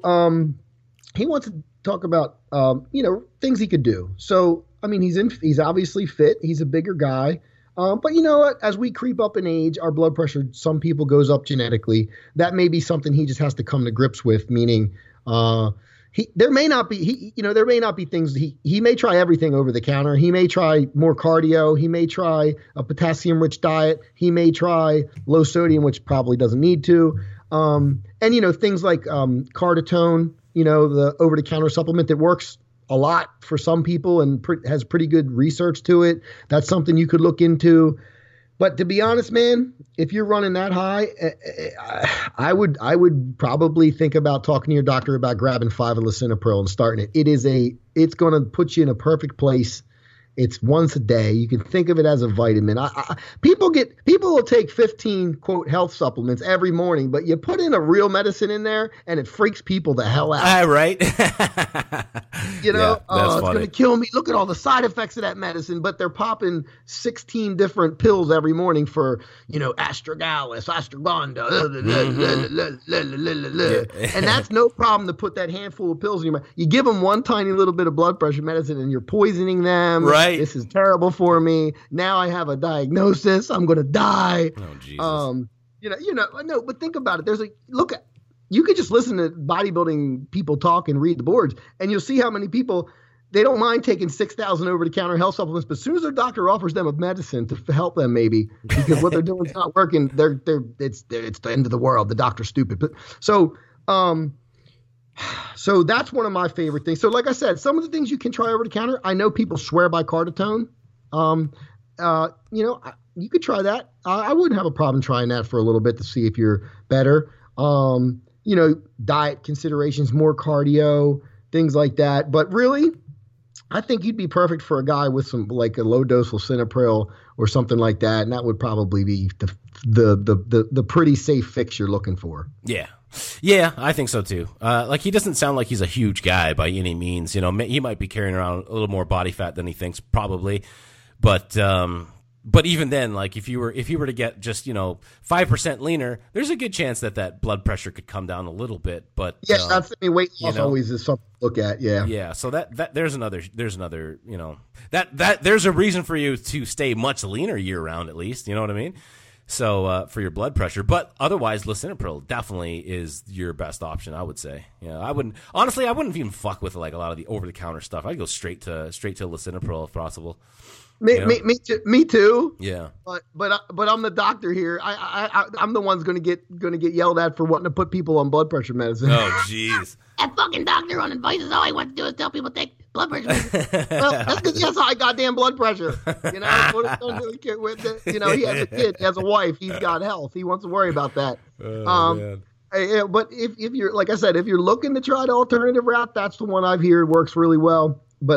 he wants to talk about, you know, things he could do. So, I mean, he's obviously fit. He's a bigger guy. But you know what? As we creep up in age, our blood pressure, some people goes up genetically. That may be something he just has to come to grips with, meaning there may not be things he may try everything over the counter. He may try more cardio. He may try a potassium rich diet. He may try low sodium, which probably doesn't need to. And, you know, things like Carditone, you know, the over-the-counter supplement that works a lot for some people and has pretty good research to it. That's something you could look into. But to be honest, man, if you're running that high, I would probably think about talking to your doctor about grabbing 5 of lisinopril and starting it. It's going to put you in a perfect place. It's once a day. You can think of it as a vitamin. People will take 15 quote health supplements every morning, but you put in a real medicine in there and it freaks people the hell out. Right. You know, yeah, it's going to kill me. Look at all the side effects of that medicine, but they're popping 16 different pills every morning for, you know, astragalus, ashwagandha, and that's no problem to put that handful of pills in your mouth. You give them one tiny little bit of blood pressure medicine and you're poisoning them. Right. This is terrible for me. Now I have a diagnosis. I'm going to die. Oh, Jesus. No, but think about it. You could just listen to bodybuilding people talk and read the boards, and you'll see how many people, they don't mind taking 6,000 over-the-counter health supplements, but as soon as their doctor offers them a medicine to help them, maybe because what they're doing is not working, it's the end of the world. The doctor's stupid. But so that's one of my favorite things. So like I said, some of the things you can try over the counter, I know people swear by Carditone. you could try that. I wouldn't have a problem trying that for a little bit to see if you're better. Diet considerations, more cardio, things like that. But really, I think you'd be perfect for a guy with some like a low dose lisinopril or something like that, and that would probably be the pretty safe fix you're looking for. Yeah, I think so too. Like he doesn't sound like he's a huge guy by any means. He might be carrying around a little more body fat than he thinks, probably. But even then, like if you were to get just 5% leaner, there's a good chance that blood pressure could come down a little bit. But weight loss always is something to look at. Yeah. So that there's another there's a reason for you to stay much leaner year round at least. You know what I mean? So for your blood pressure, but otherwise, lisinopril definitely is your best option. I would say. I wouldn't even fuck with like a lot of the over the counter stuff. I'd go straight to lisinopril if possible. Me too. Yeah. But I'm the doctor here. I'm the one's gonna get yelled at for wanting to put people on blood pressure medicine. Oh jeez. That fucking doctor on advice is all I want to do is tell people to take blood pressure medicine. Well, that's because he has high goddamn blood pressure. What it's gonna do with he has a kid, he has a wife, he's got health. He wants to worry about that. Man. But if you're, like I said, if you're looking to try the alternative route, that's the one I've heard works really well. But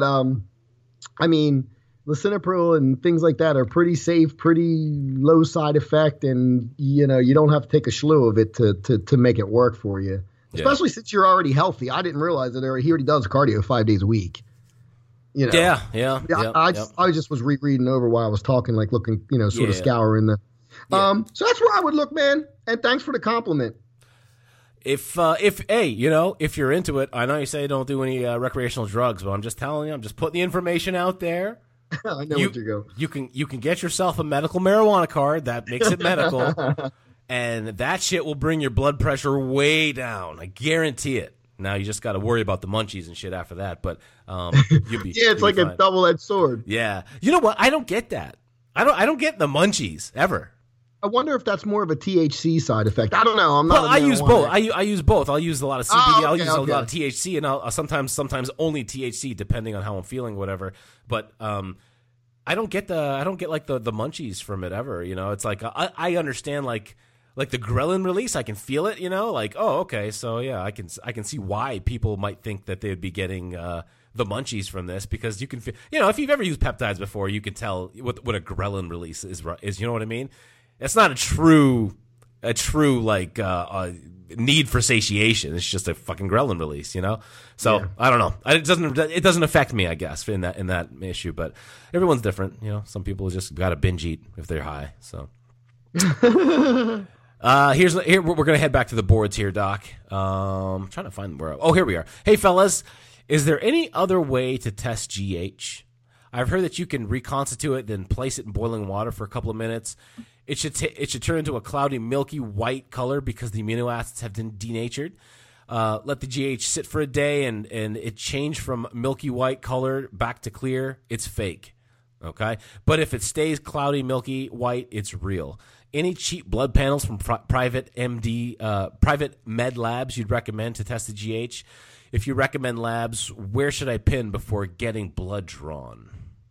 lisinopril and things like that are pretty safe, pretty low side effect, and you don't have to take a slew of it to make it work for you. Especially since you're already healthy. I didn't realize that he already does cardio 5 days a week. Yeah. I just was rereading over while I was talking, like looking, sort of scouring the. So that's where I would look, man. And thanks for the compliment. If you're into it, I know you say don't do any recreational drugs, but I'm just telling you, I'm just putting the information out there. I know what you go. You can get yourself a medical marijuana card that makes it medical, and that shit will bring your blood pressure way down. I guarantee it. Now you just got to worry about the munchies and shit after that, but you'll be it's like fine. a double-edged sword. Yeah, you know what? I don't get that. I don't get the munchies ever. I wonder if that's more of a THC side effect. I don't know. I'm not. Well, I use both. I use both. I'll use a lot of CBD. I'll use a lot of THC, and I'll sometimes only THC, depending on how I'm feeling, whatever. But I don't get like the munchies from it ever. It's like I understand like the ghrelin release. I can feel it. Like, oh, okay, so yeah, I can see why people might think that they would be getting the munchies from this, because you can feel. If you've ever used peptides before, you can tell what a ghrelin release is. You know what I mean? It's not a true like need for satiation. It's just a fucking ghrelin release, So yeah. I don't know. It doesn't affect me, I guess, in that issue. But everyone's different, Some people just got to binge eat if they're high. So here we're gonna head back to the boards here, Doc. I'm trying to find where. Oh, here we are. Hey, fellas, is there any other way to test GH? I've heard that you can reconstitute it, then place it in boiling water for a couple of minutes. It should turn into a cloudy, milky white color because the amino acids have been denatured. Let the GH sit for a day, and it change from milky white color back to clear. It's fake, okay? But if it stays cloudy, milky white, it's real. Any cheap blood panels from private med labs you'd recommend to test the GH? If you recommend labs, where should I pin before getting blood drawn?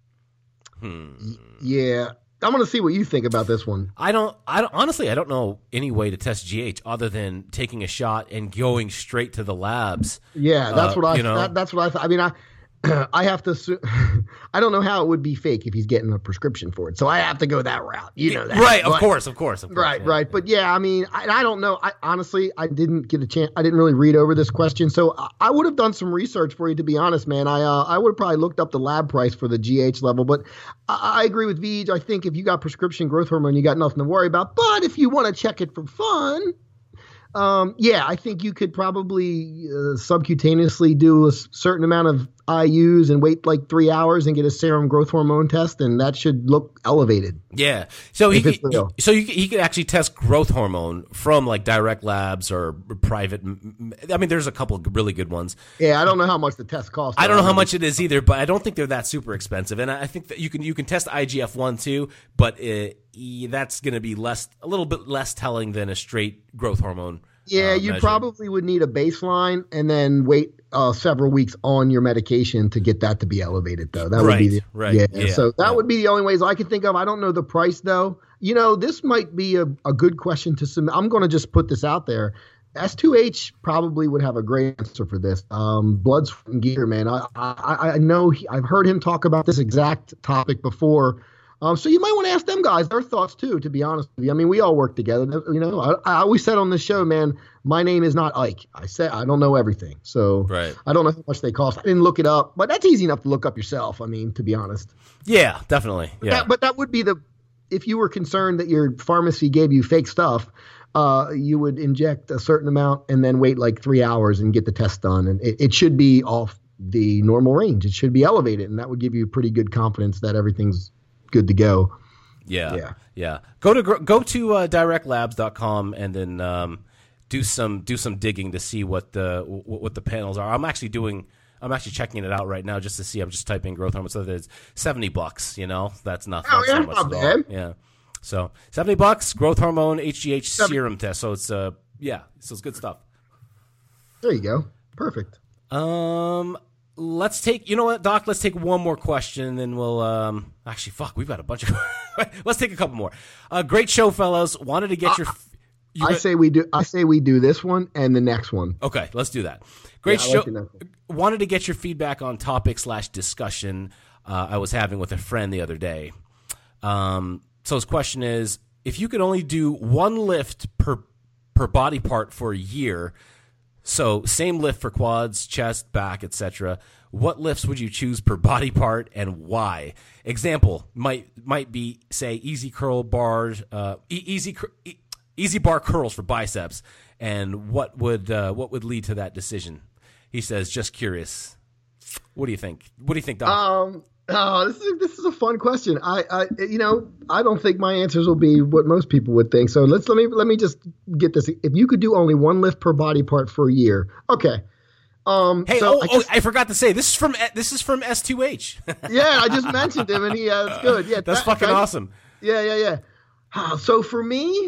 Yeah. I'm going to see what you think about this one. I don't know any way to test GH other than taking a shot and going straight to the labs. Yeah, that's what I that's what I thought. I mean, I have to I don't know how it would be fake if he's getting a prescription for it. So I have to go that route. You know that. Right, of course. Right, yeah. right. But yeah, I mean, I don't know. Honestly, I didn't get a chance. I didn't really read over this question. So I would have done some research for you, to be honest, man. I would have probably looked up the lab price for the GH level. But I agree with Vij. I think if you got prescription growth hormone, you got nothing to worry about. But if you want to check it for fun, I think you could probably subcutaneously do a certain amount of IUs and wait like 3 hours and get a serum growth hormone test, and that should look elevated. Yeah. So he could actually test growth hormone from like direct labs or private. I mean, there's a couple of really good ones. Yeah, I don't know how much the test costs. I don't know how much it is either, but I don't think they're that super expensive. And I think that you can test IGF-1 too, but that's going to be a little bit less telling than a straight growth hormone Yeah, you probably would need a baseline and then wait several weeks on your medication to get that to be elevated, though. That would be So that would be the only ways I can think of. I don't know the price, though. You know, this might be a good question to submit. I'm going to just put this out there. S2H probably would have a great answer for this. Blood, Sweat, and Gear, man. I know I've heard him talk about this exact topic before. So you might want to ask them guys their thoughts too, to be honest with you. I mean, we all work together. You know, I always said on this show, man, my name is not Ike. I said I don't know everything. So I don't know how much they cost. I didn't look it up, but that's easy enough to look up yourself. I mean, to be honest. Yeah, definitely. Yeah. But that would be if you were concerned that your pharmacy gave you fake stuff, you would inject a certain amount and then wait like 3 hours and get the test done. And it should be off the normal range. It should be elevated. And that would give you pretty good confidence that everything's good to go. Yeah. Go to directlabs.com and then do some digging to see what the panels are. I'm actually checking it out right now just to see. I'm just typing growth hormone. So it's $70. You know, that's not so much at all. Yeah. So $70 growth hormone HGH serum test. So it's so it's good stuff. There you go. Perfect. Let's take, you know what, Doc? Let's take one more question, and then we'll actually, we've got a bunch of. Let's take a couple more. Great show, fellows. Wanted to get your. I say we do this one and the next one. Okay, let's do that. Great show. Wanted to get your feedback on topic/discussion I was having with a friend the other day. So his question is: if you could only do one lift per body part for a year. So same lift for quads, chest, back, etc. What lifts would you choose per body part and why? Example might be, say, easy curl bars, easy bar curls for biceps, and what would lead to that decision? He says, just curious. What do you think? What do you think, Doc? This is a fun question. I don't think my answers will be what most people would think. So let me just get this. If you could do only one lift per body part for a year, okay. I forgot to say this is from S2H. Yeah, I just mentioned him, and it's good. Yeah, that's fucking awesome. Yeah. So for me,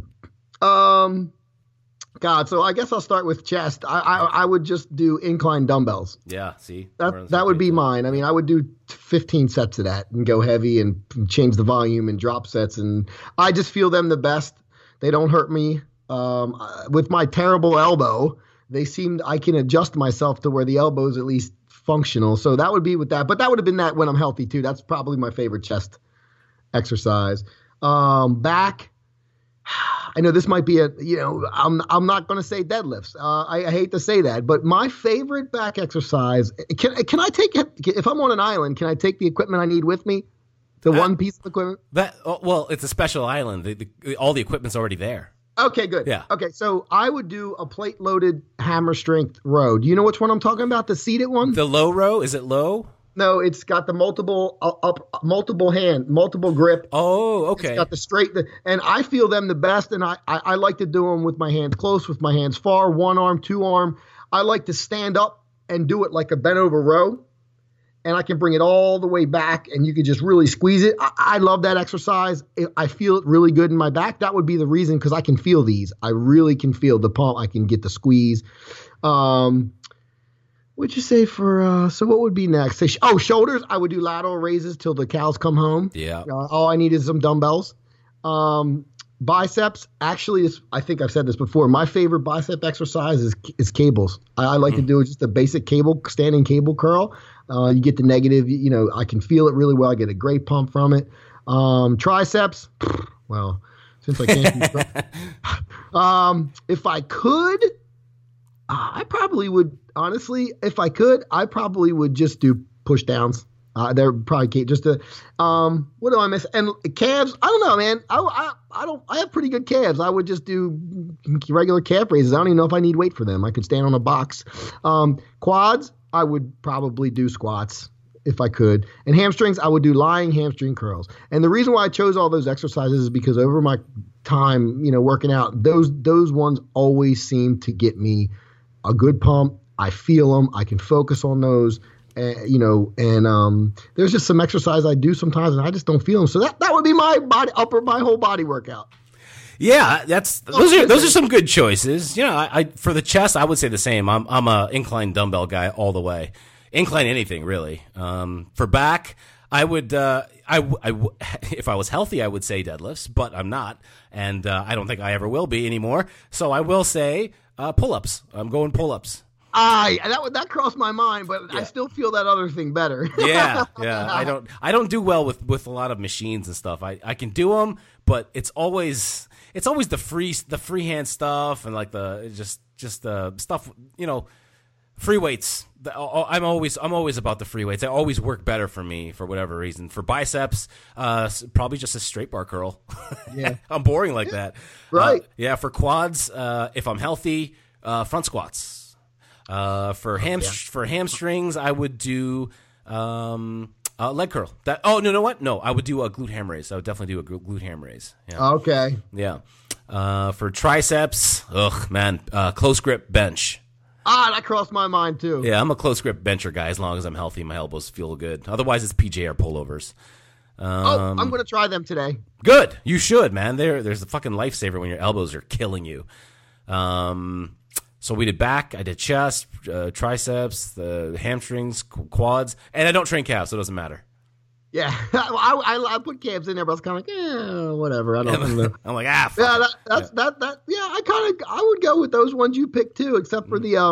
so I guess I'll start with chest. I would just do incline dumbbells. Yeah, see? That would be mine. I mean, I would do 15 sets of that and go heavy and change the volume and drop sets. And I just feel them the best. They don't hurt me. With my terrible elbow, I can adjust myself to where the elbow is at least functional. So that would be with that. But that would have been that when I'm healthy, too. That's probably my favorite chest exercise. Back. I know this might be I'm not going to say deadlifts. I hate to say that, but my favorite back exercise, can I take it, if I'm on an island, can I take the equipment I need with me? The one piece of equipment? Well, it's a special island. All the equipment's already there. Okay, good. Yeah. Okay, so I would do a plate-loaded hammer strength row. Do you know which one I'm talking about? The seated one? The low row? Is it low? No, it's got the multiple grip. Oh, okay. It's got the straight, and I feel them the best, and I like to do them with my hands close, with my hands far, one arm, two arm. I like to stand up and do it like a bent over row, and I can bring it all the way back, and you can just really squeeze it. I love that exercise. I feel it really good in my back. That would be the reason, because I can feel these. I really can feel the pump. I can get the squeeze. What'd you say for, so what would be next? Shoulders. I would do lateral raises till the cows come home. Yeah. All I need is some dumbbells. Biceps. Actually, I think I've said this before. My favorite bicep exercise is cables. I like to do just a basic standing cable curl. You get the negative, I can feel it really well. I get a great pump from it. Triceps. Well, since I can't. If I could, I probably would. Honestly, if I could, I probably would just do push downs. They're probably just what do I miss? And calves, I don't know, man. I have pretty good calves. I would just do regular calf raises. I don't even know if I need weight for them. I could stand on a box. Quads, I would probably do squats if I could. And hamstrings, I would do lying hamstring curls. And the reason why I chose all those exercises is because over my time, working out, those ones always seem to get me a good pump. I feel them. I can focus on those, and there's just some exercise I do sometimes and I just don't feel them. So that would be my whole body workout. Yeah, those are some good choices. You know, I for the chest, I would say the same. I'm a incline dumbbell guy all the way. Incline anything really. For back, I would if I was healthy, I would say deadlifts, but I'm not, and I don't think I ever will be anymore. So I will say pull-ups. I'm going pull-ups. That crossed my mind, but I still feel that other thing better. Yeah. I don't do well with a lot of machines and stuff. I can do them, but it's always the freehand stuff and like the just the stuff, you know, free weights. I'm always about the free weights. They always work better for me for whatever reason. For biceps, probably just a straight bar curl. Yeah, I'm boring like that. Right. Yeah. For quads, if I'm healthy, front squats. For hamstrings, I would do leg curl. No, what? No, I would do a glute ham raise. I would definitely do a glute ham raise. Yeah. Okay. Yeah. For triceps, close grip bench. That crossed my mind too. Yeah, I'm a close grip bencher guy as long as I'm healthy. My elbows feel good. Otherwise, it's PJ or pullovers. I'm going to try them today. Good. You should, man. There's a fucking lifesaver when your elbows are killing you. So we did back, I did chest, triceps, the hamstrings, quads, and I don't train calves, so it doesn't matter. Yeah, I put calves in there, but I was kind of like, whatever. I don't know. I'm like, fuck yeah, it. I would go with those ones you picked too, except for the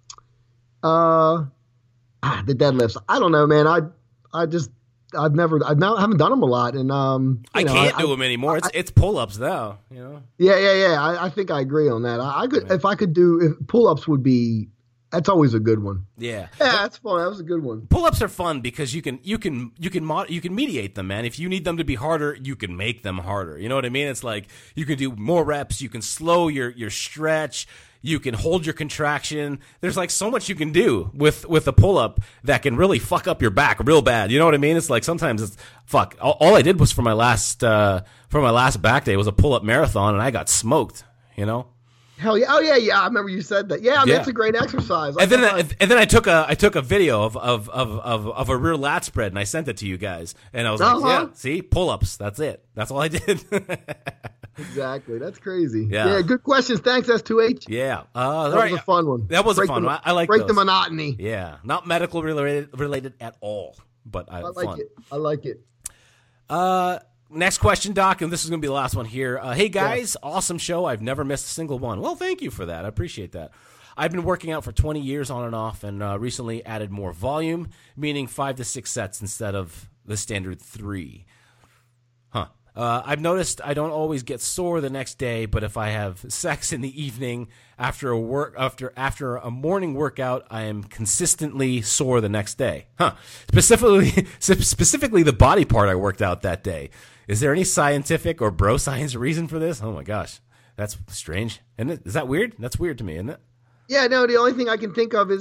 deadlifts. I don't know, man. I haven't done them a lot, and I can't do them anymore. It's pull-ups now, you know. Yeah. I think I agree on that. I could, if I could do pull-ups would be. That's always a good one. Yeah, that's fun. That was a good one. Pull-ups are fun because you can mediate them, man. If you need them to be harder, you can make them harder. You know what I mean? It's like you can do more reps. You can slow your stretch. You can hold your contraction. There's like so much you can do with a pull-up that can really fuck up your back real bad. You know what I mean? It's like sometimes it's fuck. All I did was for my last back day was a pull-up marathon, and I got smoked. You know. Hell yeah! Oh yeah! I remember you said that. Yeah, that's a great exercise. And then I took a video of a rear lat spread and I sent it to you guys, and I was like, yeah, see, pull-ups. That's it. That's all I did. Exactly. That's crazy. Yeah. Good questions. Thanks, S2H. Yeah. That was a fun one. That was a fun one. I like break those. the monotony. Yeah. Not medical related at all, but I like fun. I like it. Next question, Doc, and this is going to be the last one here. Hey, guys, awesome show. I've never missed a single one. Well, thank you for that. I appreciate that. I've been working out for 20 years on and off, and recently added more volume, meaning 5 to 6 sets instead of the standard 3. I've noticed I don't always get sore the next day, but if I have sex in the evening after a morning workout, I am consistently sore the next day. Specifically the body part I worked out that day. Is there any scientific or bro science reason for this? Oh my gosh, that's strange. Isn't it? Is that weird? That's weird to me, isn't it? Yeah, no. The only thing I can think of is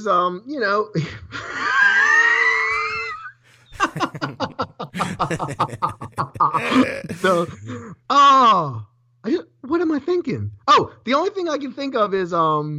what am I thinking? Oh, the only thing I can think of is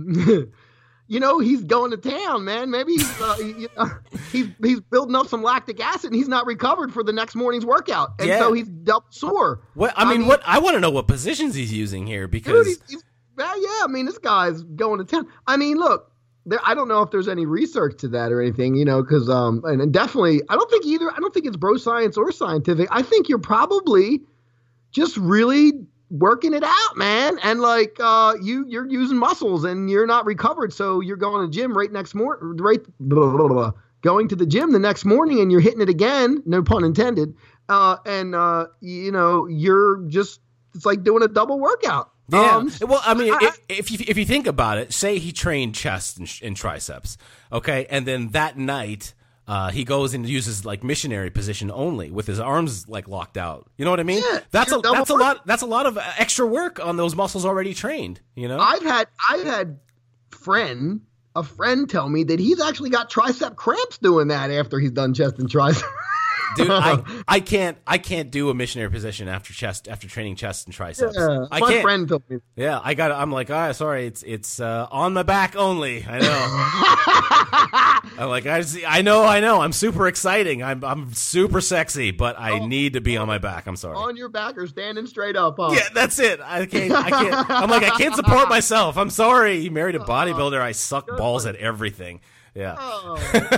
he's going to town, man. Maybe he's building up some lactic acid and he's not recovered for the next morning's workout, and so he's double sore. I want to know what positions he's using here because this guy's going to town. I mean, look. I don't know if there's any research to that or anything, because and definitely I don't think either. I don't think it's bro science or scientific. I think you're probably just really working it out, man. And like you're using muscles and you're not recovered, so you're going to the gym going to the gym the next morning and you're hitting it again, no pun intended. You're just it's like doing a double workout. Yeah. Well, I mean, if you think about it, say he trained chest and triceps, okay, and then that night he goes and uses like missionary position only with his arms like locked out. You know what I mean? Yeah, that's a lot. That's a lot of extra work on those muscles already trained. You know, I've had a friend tell me that he's actually got tricep cramps doing that after he's done chest and tricep. Dude, I can't do a missionary position after training chest and triceps. Yeah, I my can't. friend told me. Yeah, I'm like, sorry, it's on my back only. I know. I'm like, I know. I'm super exciting. I'm super sexy, but I need to be on my back. I'm sorry. On your back or standing straight up, huh? Yeah, that's it. I can't. I'm like, I can't support myself. I'm sorry. You married a bodybuilder. I suck balls at everything. Yeah. Oh,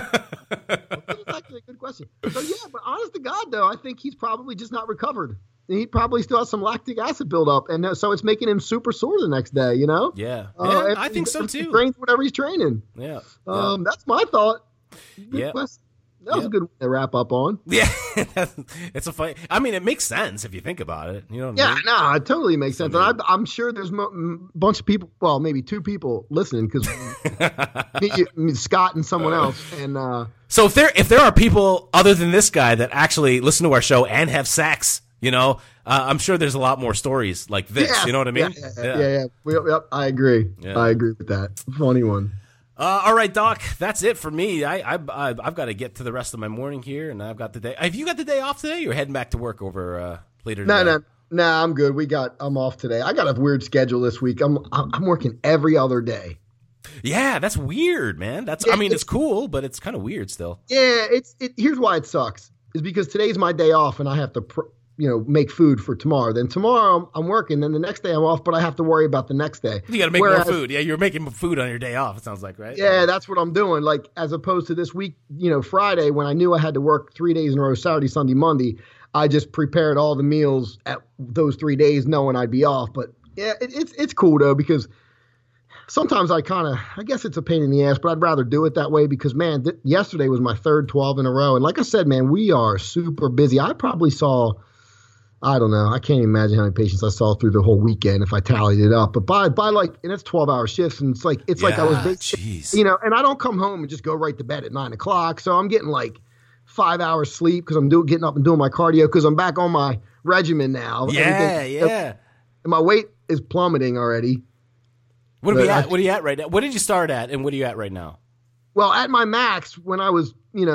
that's actually a good question. So yeah, but honest to God, though, I think he's probably just not recovered. He probably still has some lactic acid buildup, and so it's making him super sore the next day. You know? Yeah. And I think so too. He trains whatever he's training. Yeah. That's my thought. Good question. That was a good one to wrap up on. Yeah, it's a funny. I mean, it makes sense if you think about it. You know what I mean? No, it totally makes sense. And I'm sure there's a bunch of people, well, maybe two people listening, because Scott and someone else. And so if there are people other than this guy that actually listen to our show and have sex, you know, I'm sure there's a lot more stories like this. Yeah, you know what I mean? Yeah. Yep, I agree. Yeah. I agree with that. Funny one. All right, Doc, that's it for me. I've got to get to the rest of my morning here, and I've got the day. Have you got the day off today? You're heading back to work over later today? No, I'm good. I'm off today. I got a weird schedule this week. I'm working every other day. Yeah, that's weird, man. I mean, it's cool, but it's kind of weird still. Yeah, here's why it sucks. Is because today's my day off, and I have to make food for tomorrow. Then tomorrow I'm working. Then the next day I'm off, but I have to worry about the next day. You got to make more food. Yeah, you're making food on your day off, it sounds like, right? Yeah, that's what I'm doing. Like, as opposed to this week, Friday, when I knew I had to work 3 days in a row, Saturday, Sunday, Monday, I just prepared all the meals at those 3 days knowing I'd be off. But yeah, it's cool though, because sometimes I guess it's a pain in the ass, but I'd rather do it that way because, man, yesterday was my third 12 in a row. And like I said, man, we are super busy. I probably saw, I don't know, I can't imagine how many patients I saw through the whole weekend if I tallied it up. But by and it's 12-hour shifts, and it's like I was busy, and I don't come home and just go right to bed at 9 o'clock. So I'm getting like 5 hours sleep because I'm getting up and doing my cardio because I'm back on my regimen now. Yeah. And my weight is plummeting already. What are you at right now? What did you start at, and what are you at right now? Well, at my max, when I was,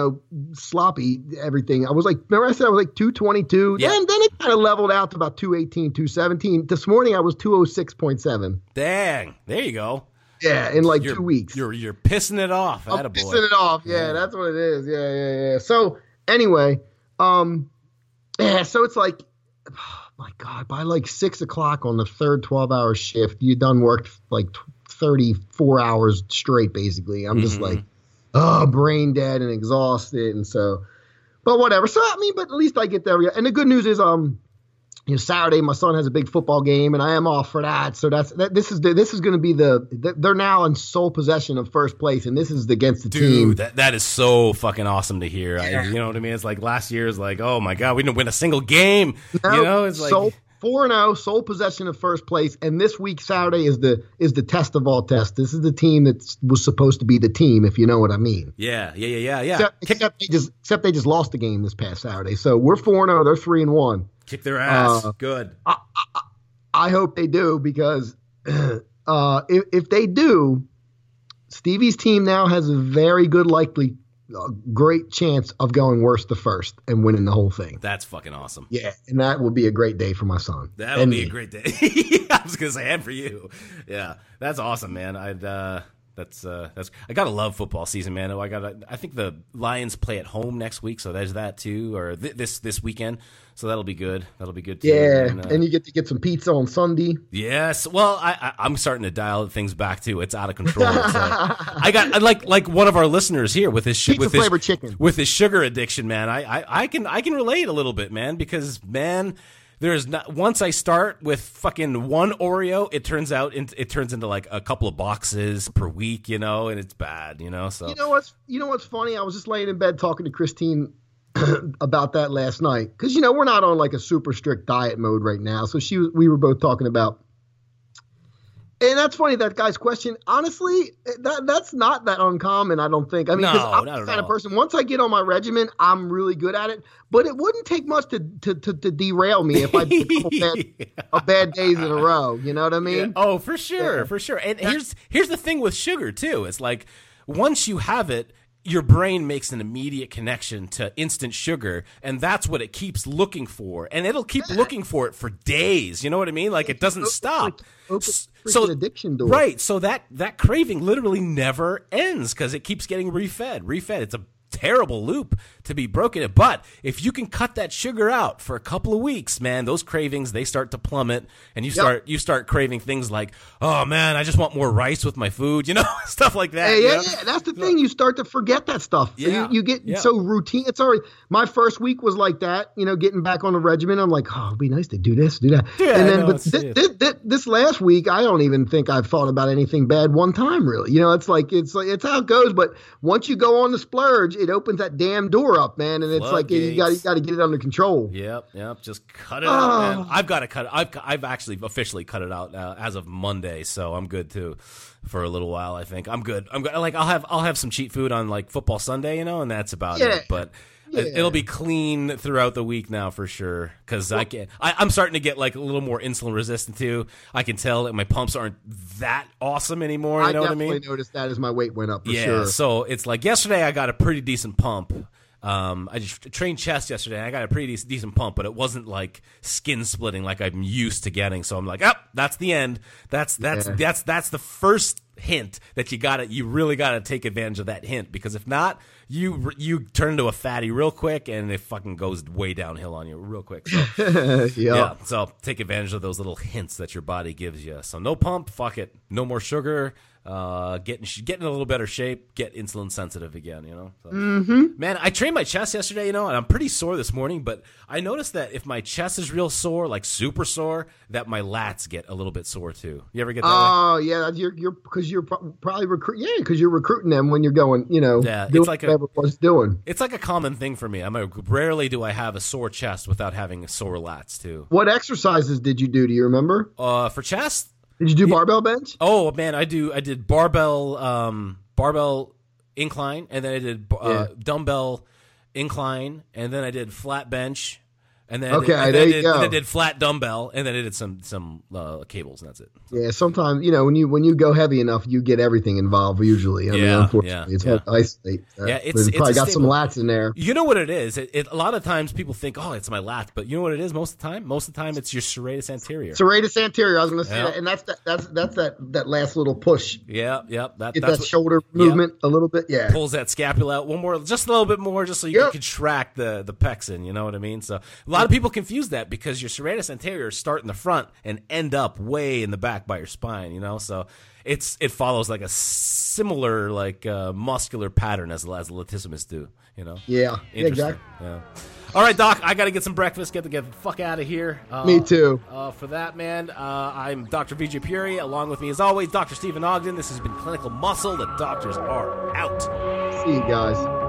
sloppy, everything, I was like, remember I said I was like 222? Yeah. Then it kind of leveled out to about 218, 217. This morning I was 206.7. Dang. There you go. Yeah, in 2 weeks. You're pissing it off. I'm pissing it off. Yeah, that's what it is. Yeah. So, anyway, so it's like, oh my God, by 6 o'clock on the third 12-hour shift, you done worked 34 hours straight, basically. I'm just brain dead and exhausted. And so, but whatever. So, but at least I get there. And the good news is, Saturday, my son has a big football game and I am off for that. So this is going to be they're now in sole possession of first place. And this is against the team. Dude, that is so fucking awesome to hear. Yeah. You know what I mean? It's like last year's like, oh my God, we didn't win a single game. It's like 4-0, sole possession of first place, and this week Saturday is the test of all tests. This is the team that was supposed to be the team, if you know what I mean. Yeah. Except they just lost the game this past Saturday. So we're 4-0, they're 3-1. Kick their ass. Good. I hope they do because if they do, Stevie's team now has a very good great chance of going worst to first and winning the whole thing. That's fucking awesome. Yeah, and that will be a great day for my son. That would be a great day. I was gonna say, and for you. Yeah, that's awesome, man. I gotta love football season, man. I think the Lions play at home next week, so there's that too, or this weekend. So that'll be good. That'll be good too. Yeah, and you get to get some pizza on Sunday. Yes. Well, I'm starting to dial things back too. It's out of control. I got like one of our listeners here with his flavored chicken with his sugar addiction, man. I can relate a little bit, man, because there's not, once I start with fucking one Oreo, it turns into like a couple of boxes per week, and it's bad, so. You know what's funny? I was just laying in bed talking to Christine about that last night. Cause we're not on like a super strict diet mode right now. So we were both talking about, and that's funny, that guy's question. Honestly, that's not that uncommon, I don't think. I mean, because I'm the kind of person, once I get on my regimen, I'm really good at it. But it wouldn't take much to derail me if I did a couple bad days in a row. You know what I mean? Yeah. Oh, for sure, for sure. And here's the thing with sugar too. It's like once you have it, your brain makes an immediate connection to instant sugar, and that's what it keeps looking for, and it'll keep looking for it for days. You know what I mean? Like, it doesn't stop. Freaking addiction door. Right. So that craving literally never ends because it keeps getting refed. It's a terrible loop to be broken. But if you can cut that sugar out for a couple of weeks, man, those cravings, they start to plummet, and you start craving things like, oh man, I just want more rice with my food, stuff like that. Yeah. That's the thing. You start to forget that stuff. Yeah. You get so routine. It's already, my first week was like that, getting back on the regimen. I'm like, oh, it'd be nice to do this, do that. Yeah, and then, this last week, I don't even think I've thought about anything bad one time, really. It's how it goes. But once you go on the splurge, it opens that damn door up, man. And it's like, you got to get it under control. Yep. Just cut it out, man. I've got to cut it. I've actually officially cut it out as of Monday, so I'm good too for a little while. I think I'm good. Like, I'll have some cheat food on like football Sunday, and that's about it. But it'll be clean throughout the week now for sure. Because I'm starting to get like a little more insulin resistant too. I can tell that my pumps aren't that awesome anymore. You know what I mean? I definitely noticed that as my weight went up. For yeah. Sure. So it's like yesterday I got a pretty decent pump. I just trained chest yesterday. I got a pretty decent pump, but it wasn't like skin splitting like I'm used to getting. So I'm like, that's the end. That's the first hint that you really gotta take advantage of that hint, because if not, you turn into a fatty real quick, and it fucking goes way downhill on you real quick. So, yeah. So take advantage of those little hints that your body gives you. So no pump, fuck it, no more sugar. Get in a little better shape, get insulin sensitive again, So, man, I trained my chest yesterday, and I'm pretty sore this morning, but I noticed that if my chest is real sore, like super sore, that my lats get a little bit sore too. You ever get that? Oh, yeah, because you're probably because you're recruiting them when you're going, doing it's like whatever it was doing. It's like a common thing for me. Rarely do I have a sore chest without having a sore lats too. What exercises did you do? Do you remember? For chest? Did you do barbell bench? Oh man, I did barbell incline, and then I did dumbbell incline, and then I did flat bench, and then I did flat dumbbell, and then I did some cables, and that's it. Yeah, sometimes when you go heavy enough, you get everything involved. Usually, I mean, unfortunately, it's hard to isolate. It's probably got some lats in there. You know what it is? A lot of times people think, oh, it's my lats, but you know what it is? Most of the time, it's your serratus anterior. Serratus anterior. I was going to say that, and that's that last little push. Yeah. Get that shoulder movement a little bit. Yeah, pulls that scapula out just a little bit more, just so you can contract the pecs in. You know what I mean? So a lot of people confuse that because your serratus anterior start in the front and end up way in the back by your spine. So it follows like a similar muscular pattern as the latissimus do. Yeah, exactly. Yeah. All right, Doc, I got to get some breakfast. Get the fuck out of here. Me too. For that, man, I'm Dr. Vijay Puri. Along with me, as always, Dr. Stephen Ogden. This has been Clinical Muscle. The doctors are out. See you guys.